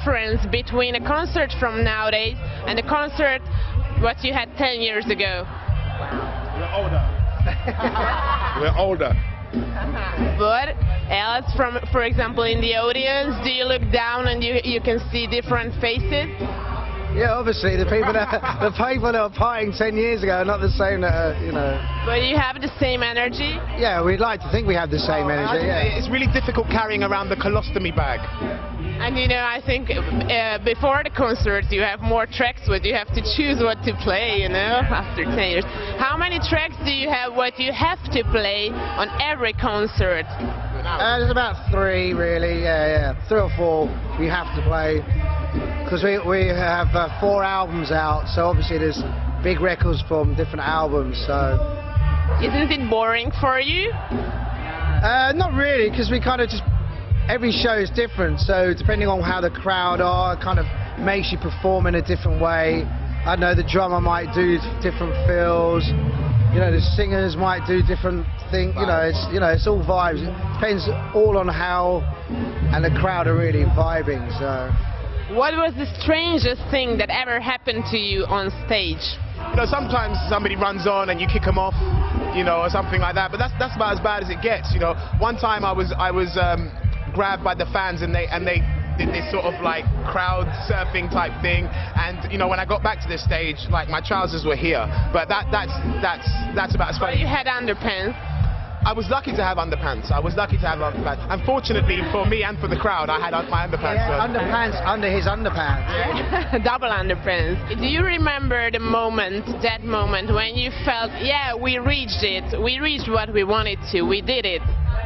difference between a concert from nowadays and a concert what you had 10 years ago? We're older. We're older. But else, for example, in the audience, do you look down and you can see different faces? Yeah, obviously the people that are partying 10 years ago are not the same that are, you know. But you have the same energy? Yeah, we'd like to think we have the same energy. Yeah. It's really difficult carrying around the colostomy bag. And you know, I think before the concert you have more tracks, but you have to choose what to play, you know, after 10 years. How many tracks do you have what you have to play on every concert? There's about 3 really, yeah. 3 or 4 we have to play. Because we have 4 albums out, so obviously there's big records from different albums, so... Isn't it boring for you? Not really, because we kind of just... Every show is different, so depending on how the crowd are, it kind of makes you perform in a different way. I don't know, the drummer might do different fills, you know, the singers might do different things, you know, it's all vibes. It depends all on how and the crowd are really vibing, so... What was the strangest thing that ever happened to you on stage? You know, sometimes somebody runs on and you kick them off, you know, or something like that. But that's about as bad as it gets. You know, one time I was grabbed by the fans and they did this sort of like crowd surfing type thing. And you know, when I got back to the stage, like my trousers were here. But that's about as funny. But you had underpants. I was lucky to have underpants. Unfortunately for me and for the crowd, I had my underpants. Yeah, underpants under his underpants. Yeah. Double underpants. Do you remember that moment when you felt, yeah, we reached it, we reached what we wanted to, we did it?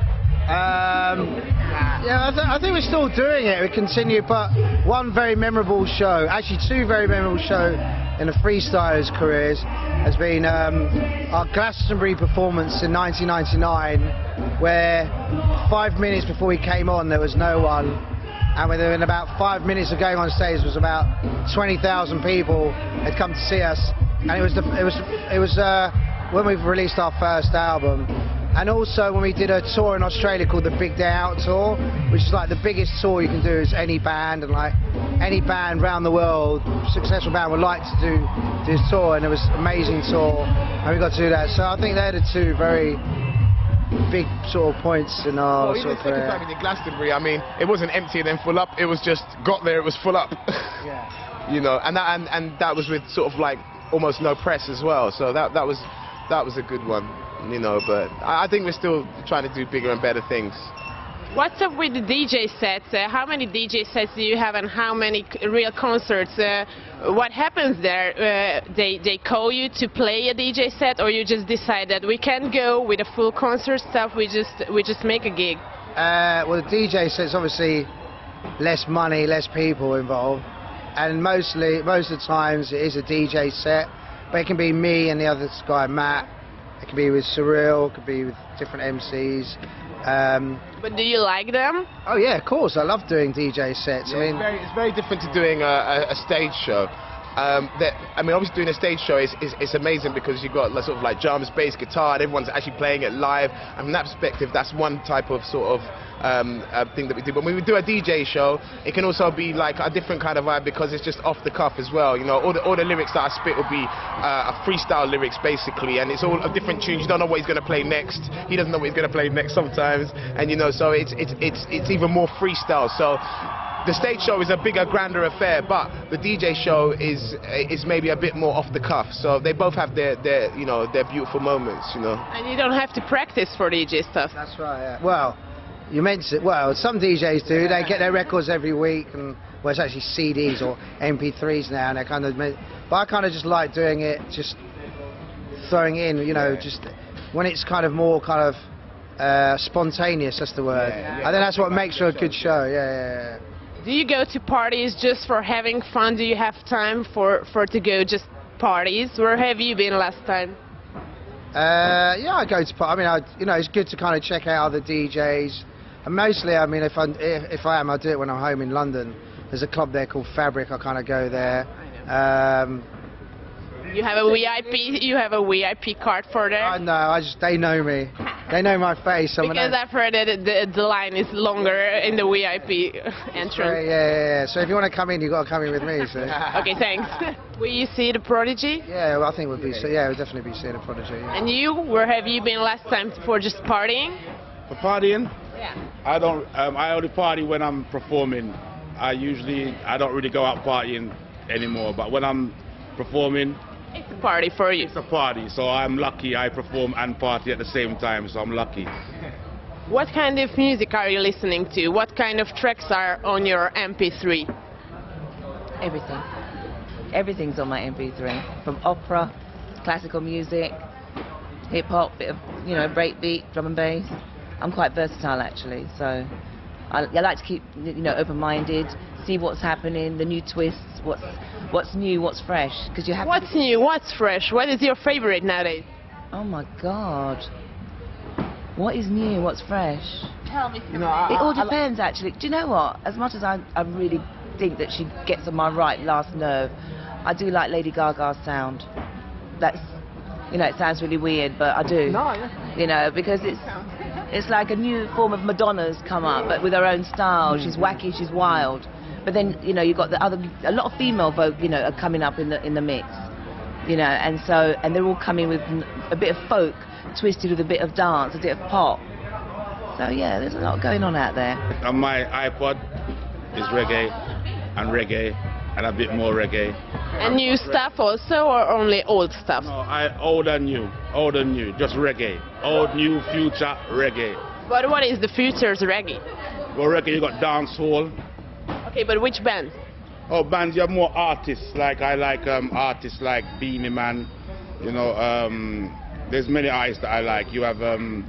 Yeah, I think we're still doing it. We continue, but one very memorable show, actually 2 very memorable shows in the freestylers' careers has been our Glastonbury performance in 1999, where 5 minutes before we came on there was no one, and within about 5 minutes of going on stage there was about 20,000 people had come to see us, and it was when we released our first album. And also when we did a tour in Australia called the Big Day Out Tour, which is like the biggest tour you can do as any band, and like any band around the world, successful band would like to do this tour, and it was an amazing tour, and we got to do that. So I think they're the 2 very big sort of points in our sort of career. The second time we did Glastonbury, I mean, it wasn't empty and then full up, it was just got there, it was full up. Yeah. You know, and that was with sort of like almost no press as well, so that was a good one. You know, but I think we're still trying to do bigger and better things. What's up with the DJ sets? How many DJ sets do you have and how many real concerts? What happens there? They call you to play a DJ set, or you just decide that we can't go with a full concert stuff, we just make a gig? Well, the DJ set's obviously less money, less people involved, and most of the times it is a DJ set, but it can be me and the other guy, Matt. It could be with Surreal, it could be with different MCs. But do you like them? Oh yeah, of course. I love doing DJ sets. Yeah, I mean, it's very different to doing a stage show. I mean, obviously doing a stage show is amazing because you've got sort of like drums, bass, guitar, and everyone's actually playing it live. And from that perspective, that's one type of sort of thing that we do. But when we do a DJ show, it can also be like a different kind of vibe because it's just off the cuff as well. You know, all the lyrics that I spit will be a freestyle lyrics basically, and it's all a different tunes. You don't know what he's going to play next. He doesn't know what he's going to play next sometimes, and you know, so it's even more freestyle. So the stage show is a bigger, grander affair, but the DJ show is maybe a bit more off the cuff. So they both have their you know, their beautiful moments, you know. And you don't have to practice for DJ stuff. That's right. Yeah. Well, you mentioned, well, some DJs do. They get their records every week, and well, it's actually CDs or MP3s now, and they kind of. But I kind of just like doing it, just throwing in, you know, just when it's kind of more kind of spontaneous. That's the word. I think that's what makes for a good show. Yeah. Do you go to parties just for having fun? Do you have time for to go just parties? Where have you been last time? Yeah, I go to parties. I mean, you know, it's good to kind of check out other DJs. And mostly, I mean, if I am, I do it when I'm home in London. There's a club there called Fabric. I kind of go there. You have a VIP. You have a VIP card for there. No, they know me. They know my face. Because I've heard that the line is longer in the VIP entrance. Right, yeah. So if you want to come in, you've got to come in with me. So. Okay, thanks. Will you see the Prodigy? Yeah, well, I think we'll definitely be seeing the Prodigy. Yeah. And you, where have you been last time for just partying? For partying? Yeah. I don't. I only party when I'm performing. I don't really go out partying anymore. But when I'm performing, it's a party for you. It's a party, so I'm lucky. I perform and party at the same time, so I'm lucky. What kind of music are you listening to? What kind of tracks are on your MP3? Everything. Everything's on my MP3. From opera, classical music, hip hop, bit of breakbeat, drum and bass. I'm quite versatile actually, so I like to keep open-minded, see what's happening, the new twists, what's new, what's fresh, because you have. What's new? What's fresh? What is your favorite nowadays? Oh my God! What is new? What's fresh? Tell me. It all depends, actually. Do you know what? As much as I really think that she gets on my right last nerve, I do like Lady Gaga's sound. That's, it sounds really weird, but I do. No, yeah. Because it's like a new form of Madonna's come up, but with her own style. She's wacky, she's wild. But then, you've got a lot of female folk, are coming up in the mix, and they're all coming with a bit of folk twisted with a bit of dance, a bit of pop. So yeah, there's a lot going on out there. On my iPod is reggae and a bit more reggae. And new stuff also, or only old stuff? No, old and new, just reggae. Old, new, future, reggae. But what is the future's reggae? Well, reggae, you got dancehall. Okay, but which band? Oh, bands, you have more artists. I like artists like Beanie Man. There's many artists that I like. You have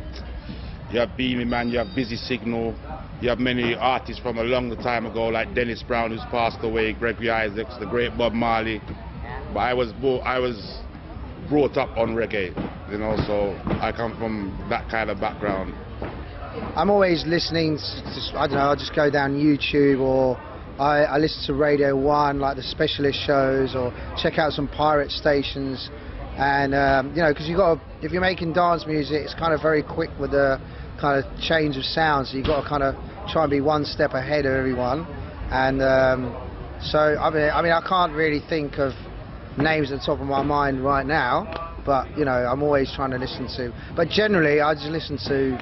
Beanie Man, you have Busy Signal. You have many artists from a long time ago, like Dennis Brown, who's passed away, Gregory Isaacs, the great Bob Marley. But I was brought up on reggae, so I come from that kind of background. I'm always listening to, I don't know, I just go down YouTube, or I listen to Radio 1, like the specialist shows, or check out some pirate stations. And because if you're making dance music, it's kind of very quick with the kind of change of sound, so you've got to kind of try and be one step ahead of everyone. And so I can't really think of names at the top of my mind right now, but I'm always trying to listen to. But generally, I just listen to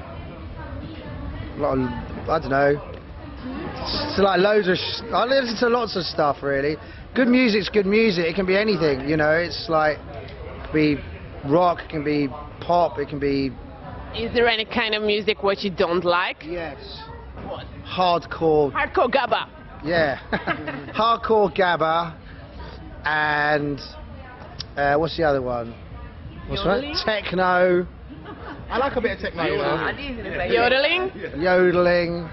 a lot of, I don't know, to like loads of. I listen to lots of stuff really. Good music's good music. It can be anything. It's like, it can be rock, it can be pop, it can be. Is there any kind of music what you don't like? Yes. What? Hardcore. Hardcore gabba. Yeah. Hardcore gabba. And what's the other one? What's that? Techno. I like a bit of techno. Yodeling. Yodeling.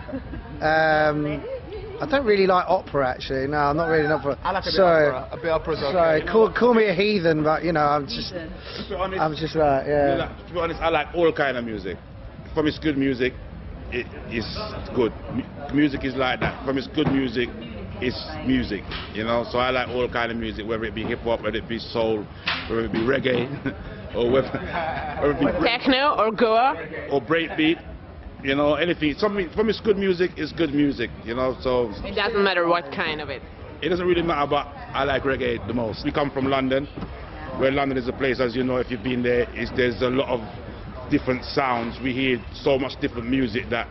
I don't really like opera actually. No, I'm not really an opera. I like a bit of opera. A bit of opera's okay. Sorry, call me a heathen, but I'm just right. Yeah. To be honest, I like all kind of music. For me, it's good music. It is good. Music is like that. For me, it's good music. It's music, So I like all kind of music, whether it be hip hop, whether it be soul, whether it be reggae, or whether it be techno or goa or breakbeat. Anything. Something for me, it's good music. It's good music. So it doesn't matter what kind of it. It doesn't really matter, but I like reggae the most. We come from London, where London is a place, as you know, if you've been there, there's a lot of different sounds. We hear so much different music that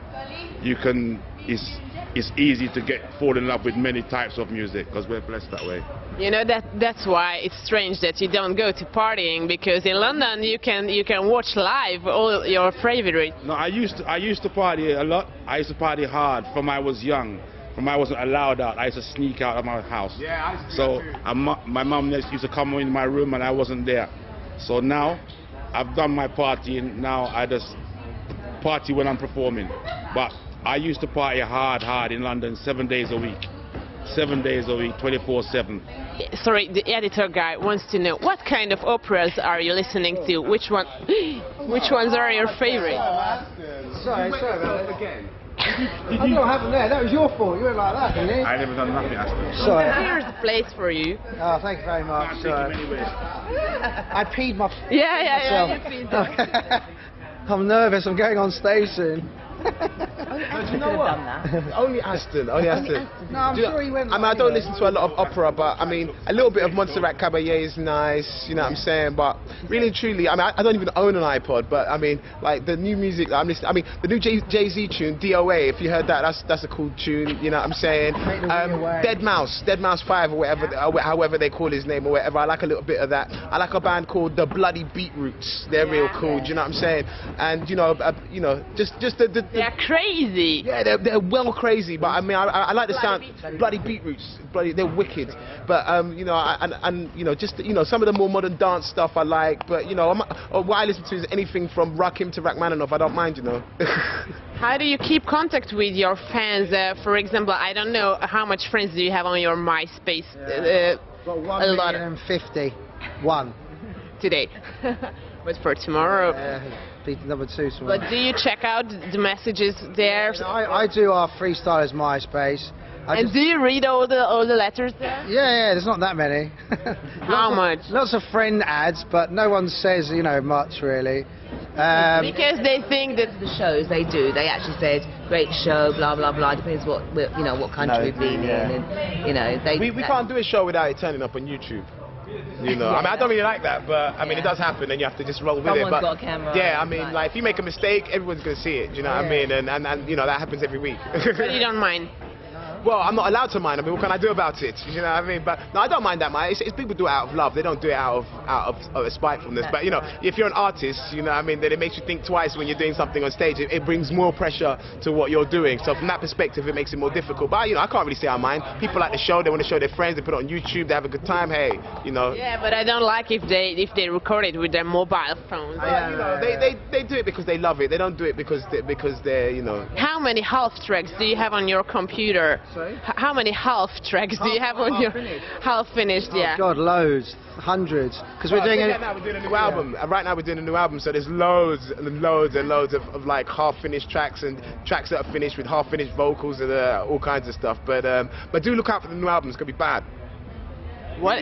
it's easy to fall in love with many types of music, because we're blessed that way. That's why it's strange that you don't go to partying, because in London you can watch live all your favorites. No, I used to party a lot. I used to party hard from I was young. From I wasn't allowed out, I used to sneak out of my house. Yeah, I used to do that too. My mum used to come in my room and I wasn't there. So now I've done my partying. Now I just party when I'm performing. But I used to party hard in London 7 days a week. 7 days a week, 24/7. Sorry, the editor guy wants to know, what kind of operas are you listening to? Which ones are your favorite? Sorry about that. Again. I don't know what happened there. That was your fault. You went like that, didn't you? I never done nothing, Aston. Sorry. Here's the place for you. Oh, thank you very much. I peed my. Yeah. I'm nervous. I'm going on stage soon. Do you know what? Only Aston. Only Aston. No, I'm sure he went. I mean, I don't listen to a lot of opera, but I mean, a little bit of Montserrat Caballé is nice. You know what I'm saying? But really, and truly, I mean, I don't even own an iPod, but I mean, like the new music that I'm listening. I mean, the new Jay-Z tune, DOA. If you heard that, that's a cool tune. You know what I'm saying? Dead Mouse 5 or whatever, however they call his name or whatever. I like a little bit of that. I like a band called the Bloody Beetroots. They're real cool. Do you know what I'm saying? And you know, just the they're crazy. Yeah, they're well crazy, but I mean, I like the sound. Bloody Beetroots, they're wicked. But you know, and you know, just you know, some of the more modern dance stuff I like. But you know, what I listen to is anything from Rakim to Rachmaninoff. I don't mind, you know. How do you keep contact with your fans? For example, I don't know how much friends do you have on your MySpace. Got a lot. 1,050,000. One. Today. But for tomorrow. Number 2 tomorrow. But do you check out the messages there? I do our freestylers MySpace. And do you read all the letters there? Yeah, there's not that many. How much? Lots of friend ads, but no one says, you know, much really. Because they think that the shows they do, they actually said great show, blah blah blah. Depends what you know, what country we've been in, and you know they. We can't do a show without it turning up on YouTube. You know, I mean, I don't really like that, but I mean, it does happen, and you have to just roll with Someone's it. But got a camera, yeah, I mean, like if you make a mistake, everyone's gonna see it. Do you know what I mean? And you know that happens every week. But you don't mind. Well, I'm not allowed to mind. I mean, what can I do about it? You know what I mean? But no, I don't mind that much. It's people do it out of love. They don't do it out of spitefulness. But you know, if you're an artist, you know what I mean, then it makes you think twice when you're doing something on stage. It brings more pressure to what you're doing. So from that perspective, it makes it more difficult. But you know, I can't really say I mind. People like the show. They want to show their friends. They put it on YouTube. They have a good time. Hey, you know. Yeah, but I don't like if they record it with their mobile phones. Well, you know, they do it because they love it. They don't do it because they're you know. How many half tracks do you have on your computer? Sorry? How many half tracks do you have on your half finished? Oh, God, loads, hundreds. Because we're doing now we're doing a new album. Right now we're doing a new album, so there's loads and loads and loads of like half finished tracks and tracks that are finished with half finished vocals and all kinds of stuff. But do look out for the new album. It's gonna be bad. What?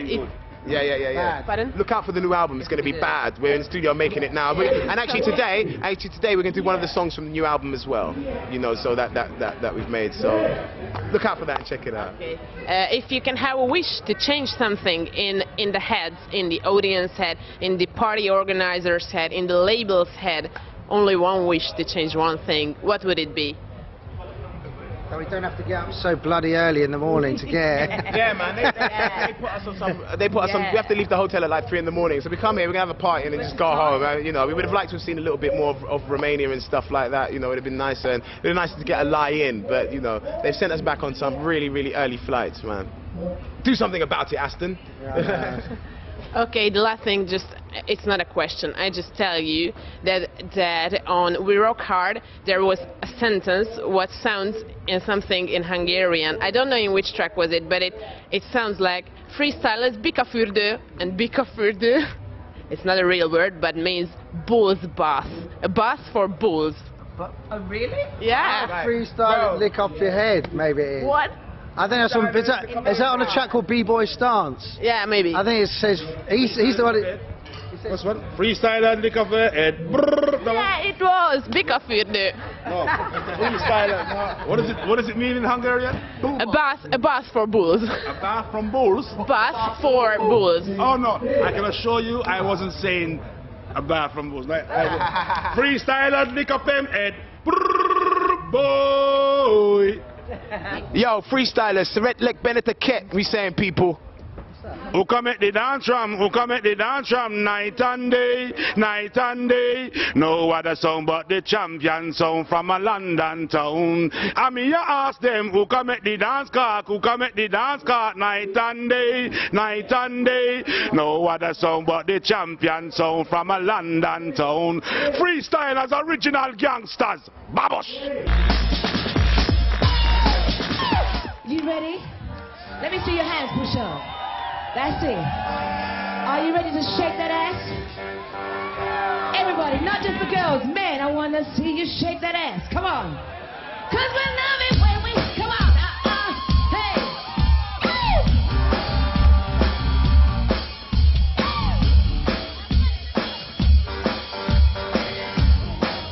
Yeah. Pardon? Look out for the new album. It's going to be bad. We're in the studio making it now. And actually today we're going to do one of the songs from the new album as well. You know, so that we've made. So look out for that and check it out. Okay. If you can have a wish to change something in the heads, in the audience head, in the party organizer's head, in the label's head, only one wish to change one thing, what would it be? So we don't have to get up so bloody early in the morning to get. Yeah, man. They put us on some. We have to leave the hotel at like 3 in the morning. So we come here, we're gonna have a party and then just go home. You know, we would have liked to have seen a little bit more of Romania and stuff like that. You know, it'd have been nicer and it'd been nicer to get a lie in. But you know, they've sent us back on some really, really early flights, man. Do something about it, Aston. Yeah, Okay, the last thing, it's not a question. I just tell you that on We Rock Hard there was a sentence what sounds in something in Hungarian. I don't know in which track was it, but it sounds like freestylers Bika fürdő, and Bika fürdő, it's not a real word, but means bull's bath. A bath for bulls. Oh, really? Yeah. Freestyle, lick off your head, maybe it is. What? I think that's on. Is that on a track called B-Boy Stance? Yeah, maybe. I think it says he's the one. What's one? Freestyle and lick off your head. Yeah, it was Bika fürdő. No. Freestyle. No. What does it mean in Hungarian? A bath for bulls. A bath from bulls? Bath for bulls. Oh no, I can assure you I wasn't saying a bath from bulls. Freestyle and lick up them head. Boy. Yo, freestylers, Seret Lek Benetaket, we saying, people. Who come at the dance from? Who come at the dance from? Night and day, night and day. No other song but the champion song from a London town. I mean, you ask them who come at the dance cart, who come at the dance cart, night and day, night and day. No other song but the champion song from a London town. Freestylers, original gangsters. Babosh. You ready? Let me see your hands push up. That's it. Are you ready to shake that ass? Everybody, not just the girls. Men, I want to see you shake that ass. Come on. 'Cause we love it when we come on. Hey. Woo!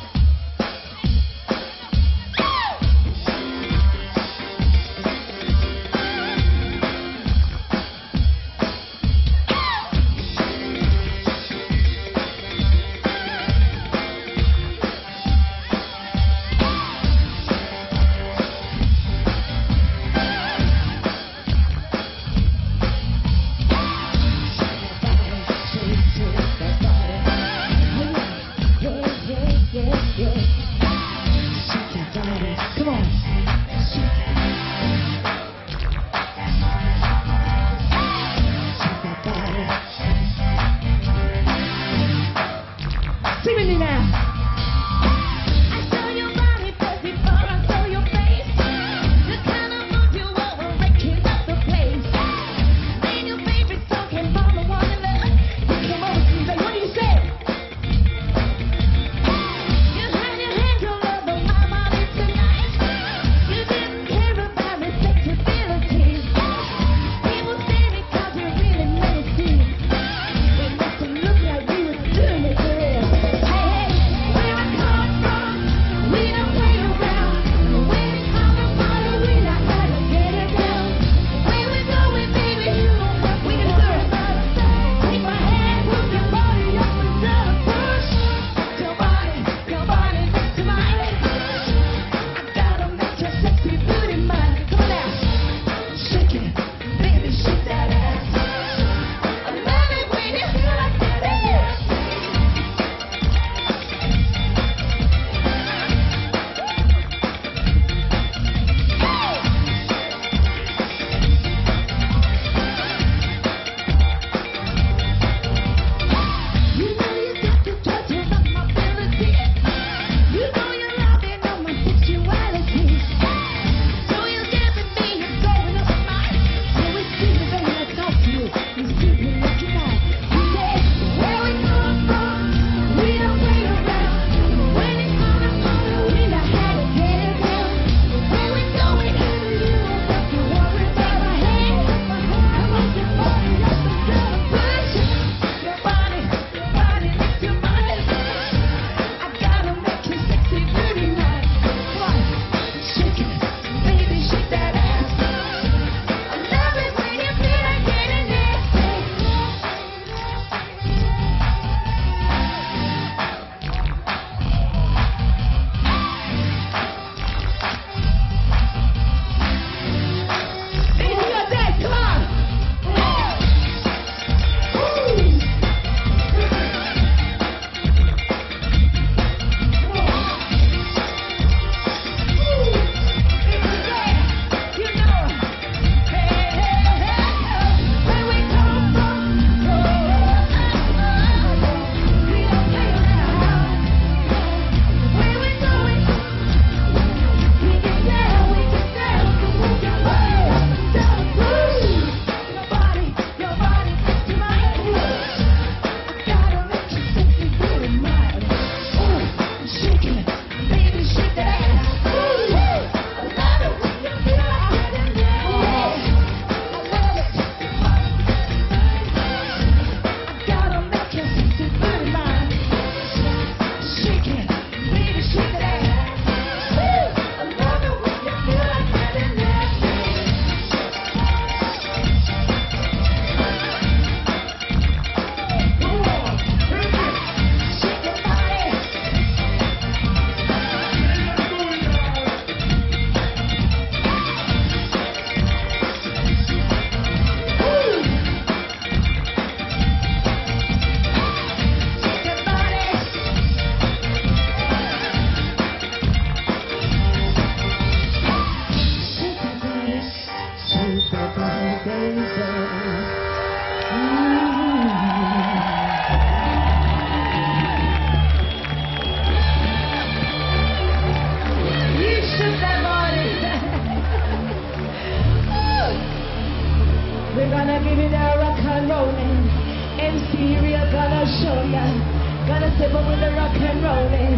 baby, they're rock and rolling. MC Real gonna show ya. Gonna step up with the rock and rolling.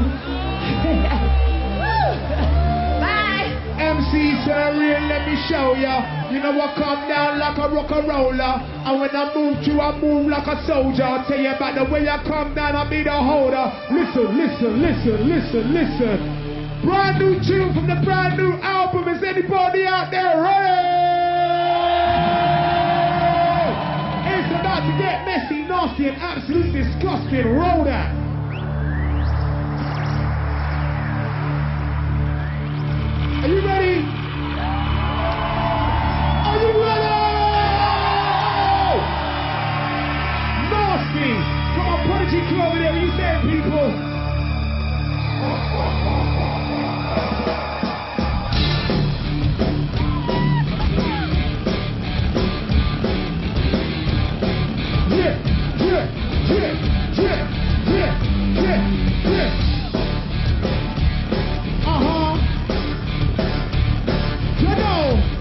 Bye. MC Real, let me show ya. You know I come down like a rock and roller, and when I move to, I move like a soldier. I'll tell you about the way I come down, I'll be the holder. Listen, listen, listen, listen, listen. Brand new tune from the brand new album. Is anybody out there ready? It's about to get messy, nasty, and absolutely disgusting. Roll that. Are you ready? Are you ready? Nasty! Come on, Prodigy crew over there. What you saying, people? Yeah, yeah, yeah, yeah, yeah, yeah, yeah. You know.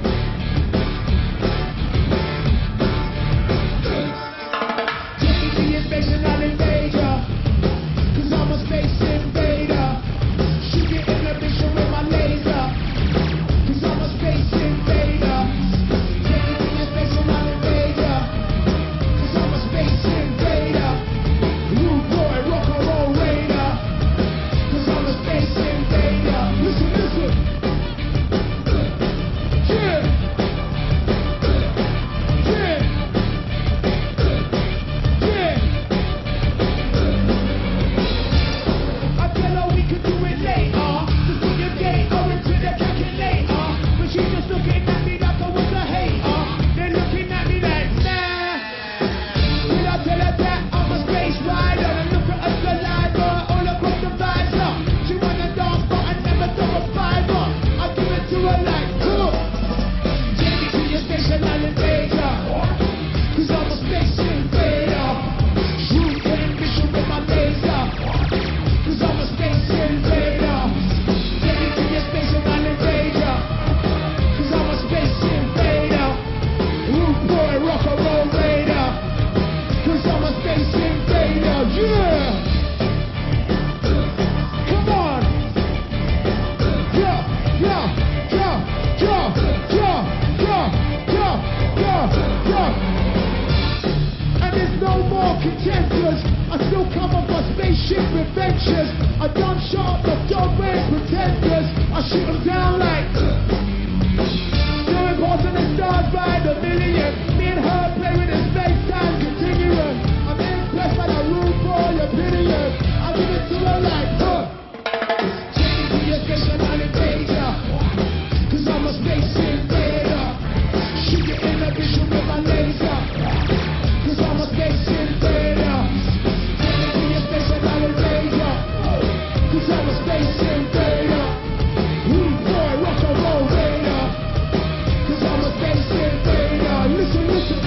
Take me to your station, I'll invade ya. 'Cause I'm a space invader. Shoot your inhibition with my laser. 'Cause I'm a space invader. Take me to your station, I'll invade ya. 'Cause I'm a space invader. Rude boy, rock and roll raider. 'Cause I'm a space invader. Listen, listen. Yeah. Yeah. Yeah. I tell her we could do it later. Just put your date or into the calculator. But she just looking at me like I was a hater. They're looking at me like, nah. Will I tell her that I'm a space rider? And look at us saliva all across the visor. She wanna dance but I never throw a fiver. I give it to her like, come on. Take me to your station, I'll invade ya. 'Cause I'm a space invader. Shoot the ambition with my laser. 'Cause I'm a space invader. Take me to your station, I'll invade ya. 'Cause I'm a space invader. Rude boy, rock and roll raider. 'Cause I'm a space invader. Yeah. Come on. Yeah, yeah, yeah, yeah, yeah, yeah, yeah, yeah, yeah. And there's no more contenders. I still come off my spaceship adventures. I dumb shot the dog-red pretenders. I shoot them down like doing balls in the stars by the million. Me and her play with the space-time continuum. I'm impressed by the rude boy opinion. I give it to her like, take me to your station, I'll invade ya. 'Cause I'm a space invader. Shoot your inhibition with my laser. 'Cause I'm a space invader. Take me to your station, I'll invade ya. 'Cause I'm a space invader. Rude boy, rock and roll raider. 'Cause I'm a space invader. Listen, listen.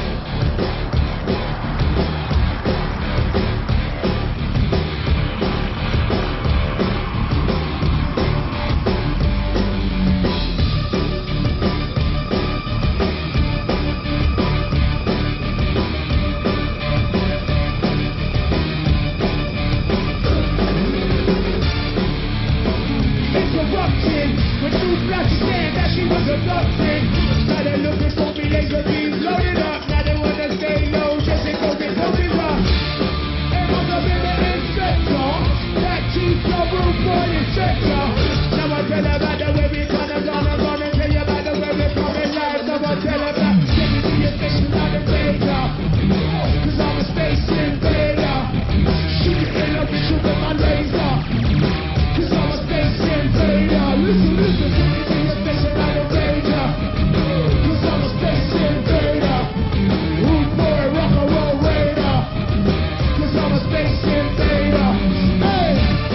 Interrupting with two flashes saying that she was abducted. Now they're looking for me, laser beams loaded up. Now they wanna stay low just in case they don't give up. And I'm the inspector, that chief double boy inspector. Now I tell her about the way we gonna tell you about the way we coming live. Now I tell her about take me to your station, I'll invade ya. 'Cause I'm a space invader. Shoot your inhibition with my laser. 'Cause I'm a space invader. Listen, listen, take me to your station, I'll invade ya. 'Cause I'm a space invader. Rude boy, rock and roll raider. 'Cause I'm a space invader. Hey,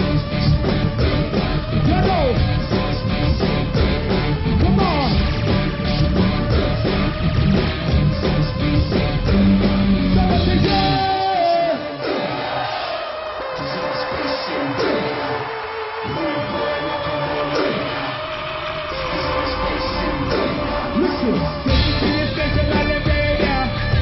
you know, come on. Someone say yeah. Listen, take me to your station, I'll invade ya.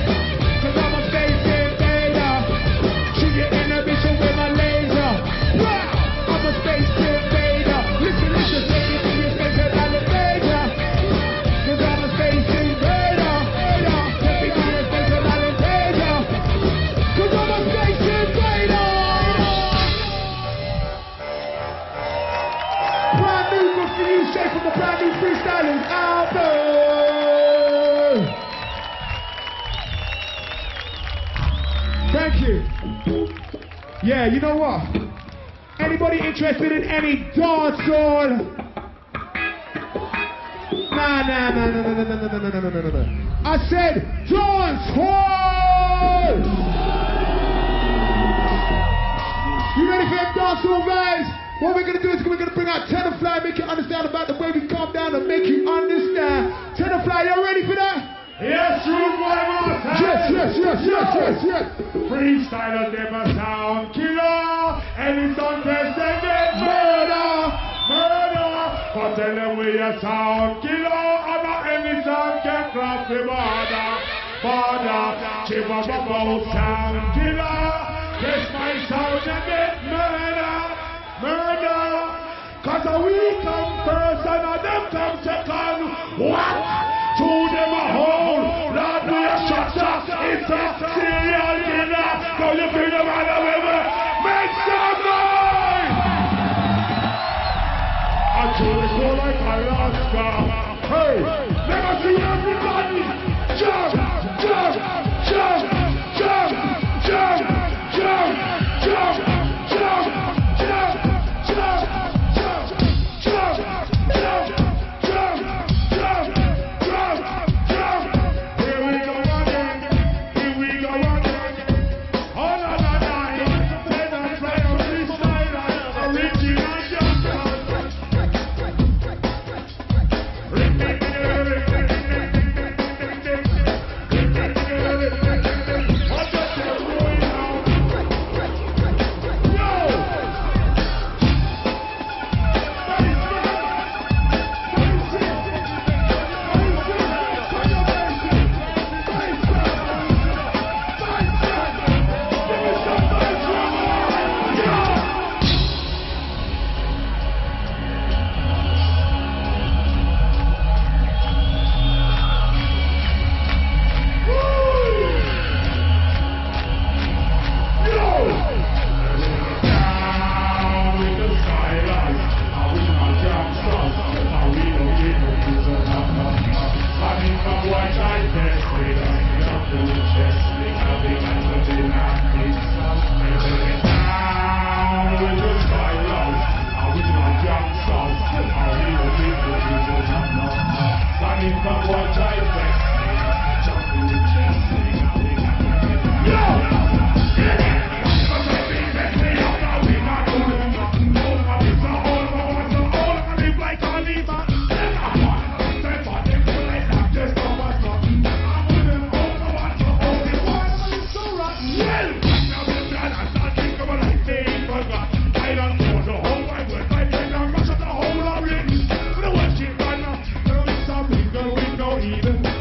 Thank you. Yeah, you know what? Anybody interested in any dancehall? Nah. I said dancehall! You ready for them dancehall guys? What we're gonna do is we're gonna bring out Tenafly, make you understand about the way we calm down and make you understand. Tenafly, you ready for that? Yes, rude boy, Yes. Freestyle them a sound killer. Any sound they say they murder. But tell them we a sound killer. And not any sound can cross the border. Chibba bubble sound killer. Yes, my sound and get murder. Cause we come first and them come second. What? To them a hole. Lord, we a shot. It's a serial killer. So you feel the man of river. Make some noise. Until they go like Alaska. Hey, let us see everybody. Jump. Even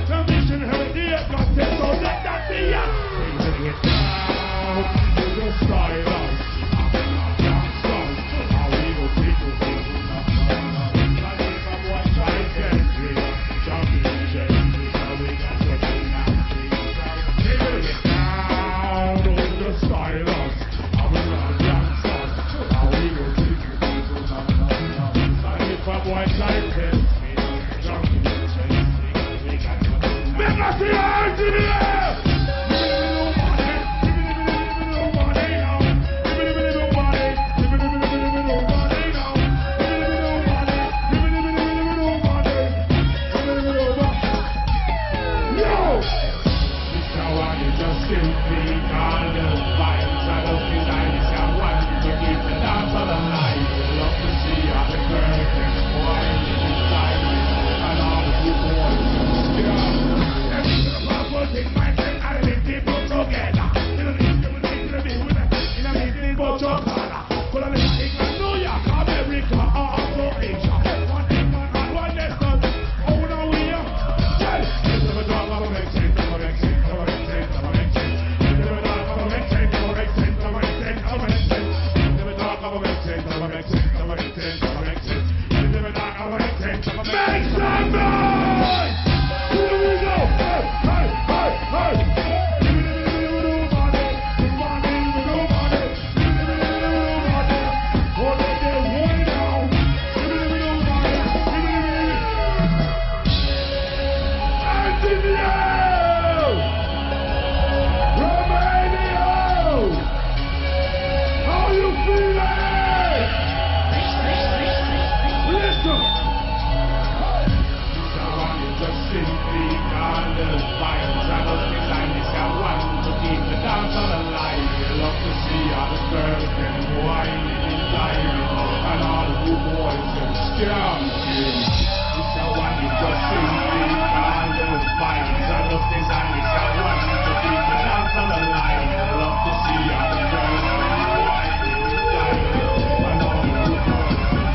those vibes. I was designed this I want to keep the dance on alive. Love to see all the girls them whining and diving, and all the good boys them scamping. This I want you just simply all those vibes. I was designed this I want to keep the dance on alive. Love to see all the girls them whining and diving, and all the good boys them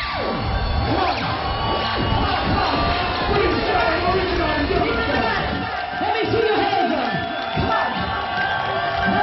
Let me see your hands up. Come on.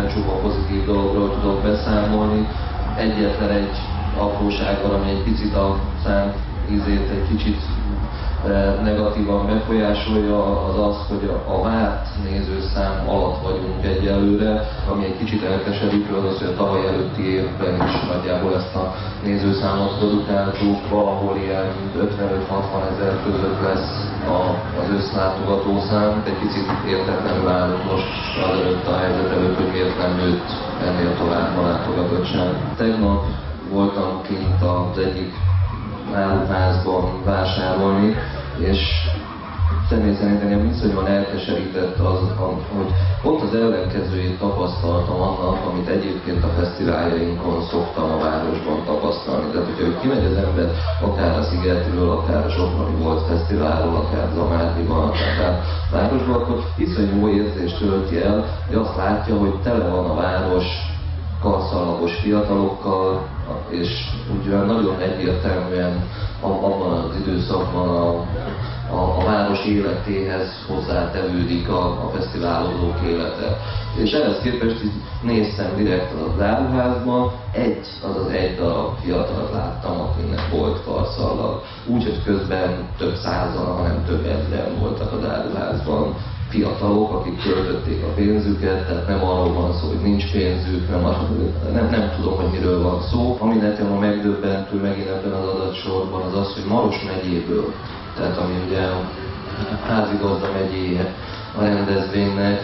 csupán pozitív dologról tudok beszámolni. Egyetlen egy aprósággal, ami egy picit a szám ízét egy kicsit negatívan befolyásolja, az az, hogy a várt nézőszám alatt vagyunk egyelőre, ami egy kicsit elkeserítő, az az, hogy a tavaly előtti évben is nagyjából ezt a nézőszámot produkáltuk, valahol ilyen 55-60 ezer között lesz az összlátogatószám. Egy picit értetlenül állunk most az előtt a helyzet előtt, hogy miért nem nőtt ennél tovább a látogatottság. Tegnap voltam kint az egyik áruházban vásárolni, és személy szerint engem viszonyban elkeserített az, hogy ott az ellenkezőjét tapasztaltam annak, amit egyébként a fesztiváljainkon szoktam a városban tapasztalni. Tehát, hogyha kimegy az ember akár a Szigetiről, akár a Soproni Volt Fesztiválról, akár Zamádiban, akár a városban, akkor iszonyú jó érzést tölti el, hogy azt látja, hogy tele van a város karszalagos fiatalokkal, és úgy nagyon egyértelműen abban az időszakban a város életéhez hozzátevődik a fesztiválozók élete. És ehhez képest néztem direkt az áruházban, egy darab fiatalt láttam, akinek volt karszalag. Úgy, hogy közben több százan, hanem több ezren voltak az áruházban. Fiatalok, akik költötték a pénzüket, tehát nem arról van szó, hogy nincs pénzük, nem tudom, hogy miről van szó. Ami nekem a megdöbbentő megint ebben az adatsorban az az, hogy Maros megyéből, tehát ami ugye a házigazda megyéje a rendezvénynek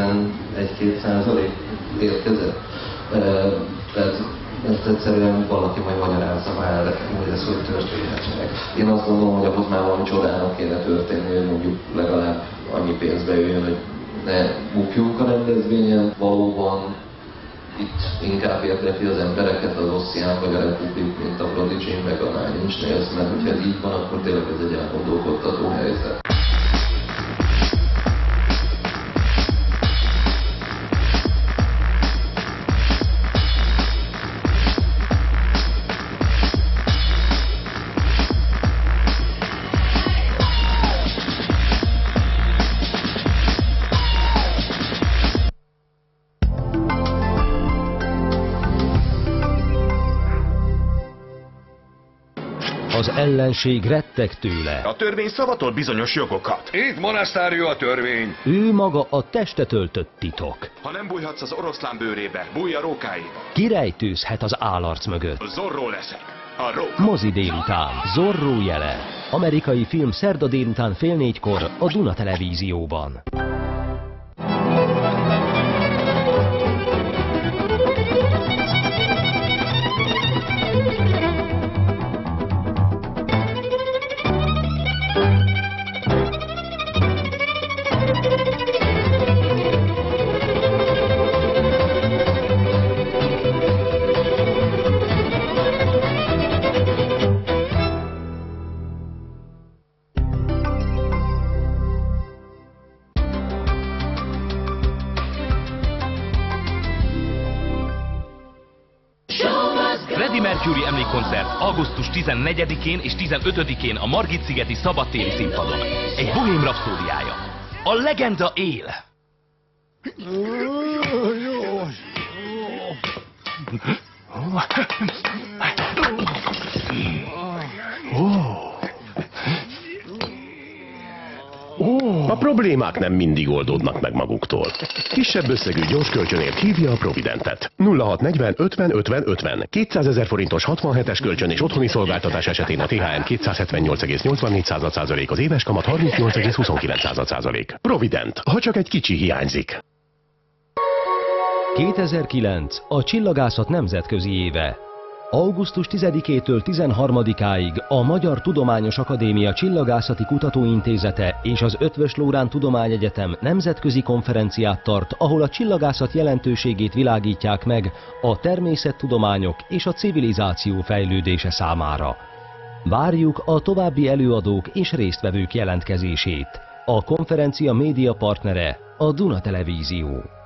11-2% érkezett. Tehát ezt egyszerűen valaki majd magyarázza már nekem, hogy ez hogy történhetnek. Én azt gondolom, hogy ahhoz már valami csodának kéne történni, hogy mondjuk legalább annyi pénzbe jöjjön, hogy ne bukjunk a rendezvényen. Valóban itt inkább érdekli az embereket az Ossian vagy a Republic, mint a Prodigy meg a Nine Inch Nails, mert hogyha ez így van, akkor tényleg ez egy elgondolkodtató helyzet. Az ellenség retteg tőle. A törvény szavatol bizonyos jogokat. Itt monasztárió a törvény. Ő maga a testet öltött titok. Ha nem bújhatsz az oroszlán bőrébe, bújj a rókáiba. Kirejtőzhet az állarc mögött. Zorro leszek. A róka. Mozi délután. Zorro jele. Amerikai film szerda délután 3:30-kor a Duna Televízióban. Freddie Mercury emlékkoncert augusztus 14-én és 15-én a Margit-szigeti szabadtéri színpadon. Egy bohém rapszódiája. A legenda él! A problémák nem mindig oldódnak meg maguktól. Kisebb összegű gyors kölcsönért hívja a Providentet. 0640 50 50 50. 200 000 forintos 67-es kölcsön és otthoni szolgáltatás esetén a THM 278,84%, az éves kamat 38,29%. Provident, ha csak egy kicsi hiányzik. 2009 a csillagászat nemzetközi éve. Augusztus 10-től 13-áig a Magyar Tudományos Akadémia Csillagászati Kutatóintézete és az Eötvös Loránd Tudományegyetem nemzetközi konferenciát tart, ahol a csillagászat jelentőségét világítják meg a természettudományok és a civilizáció fejlődése számára. Várjuk a további előadók és résztvevők jelentkezését. A konferencia média partnere a Duna Televízió.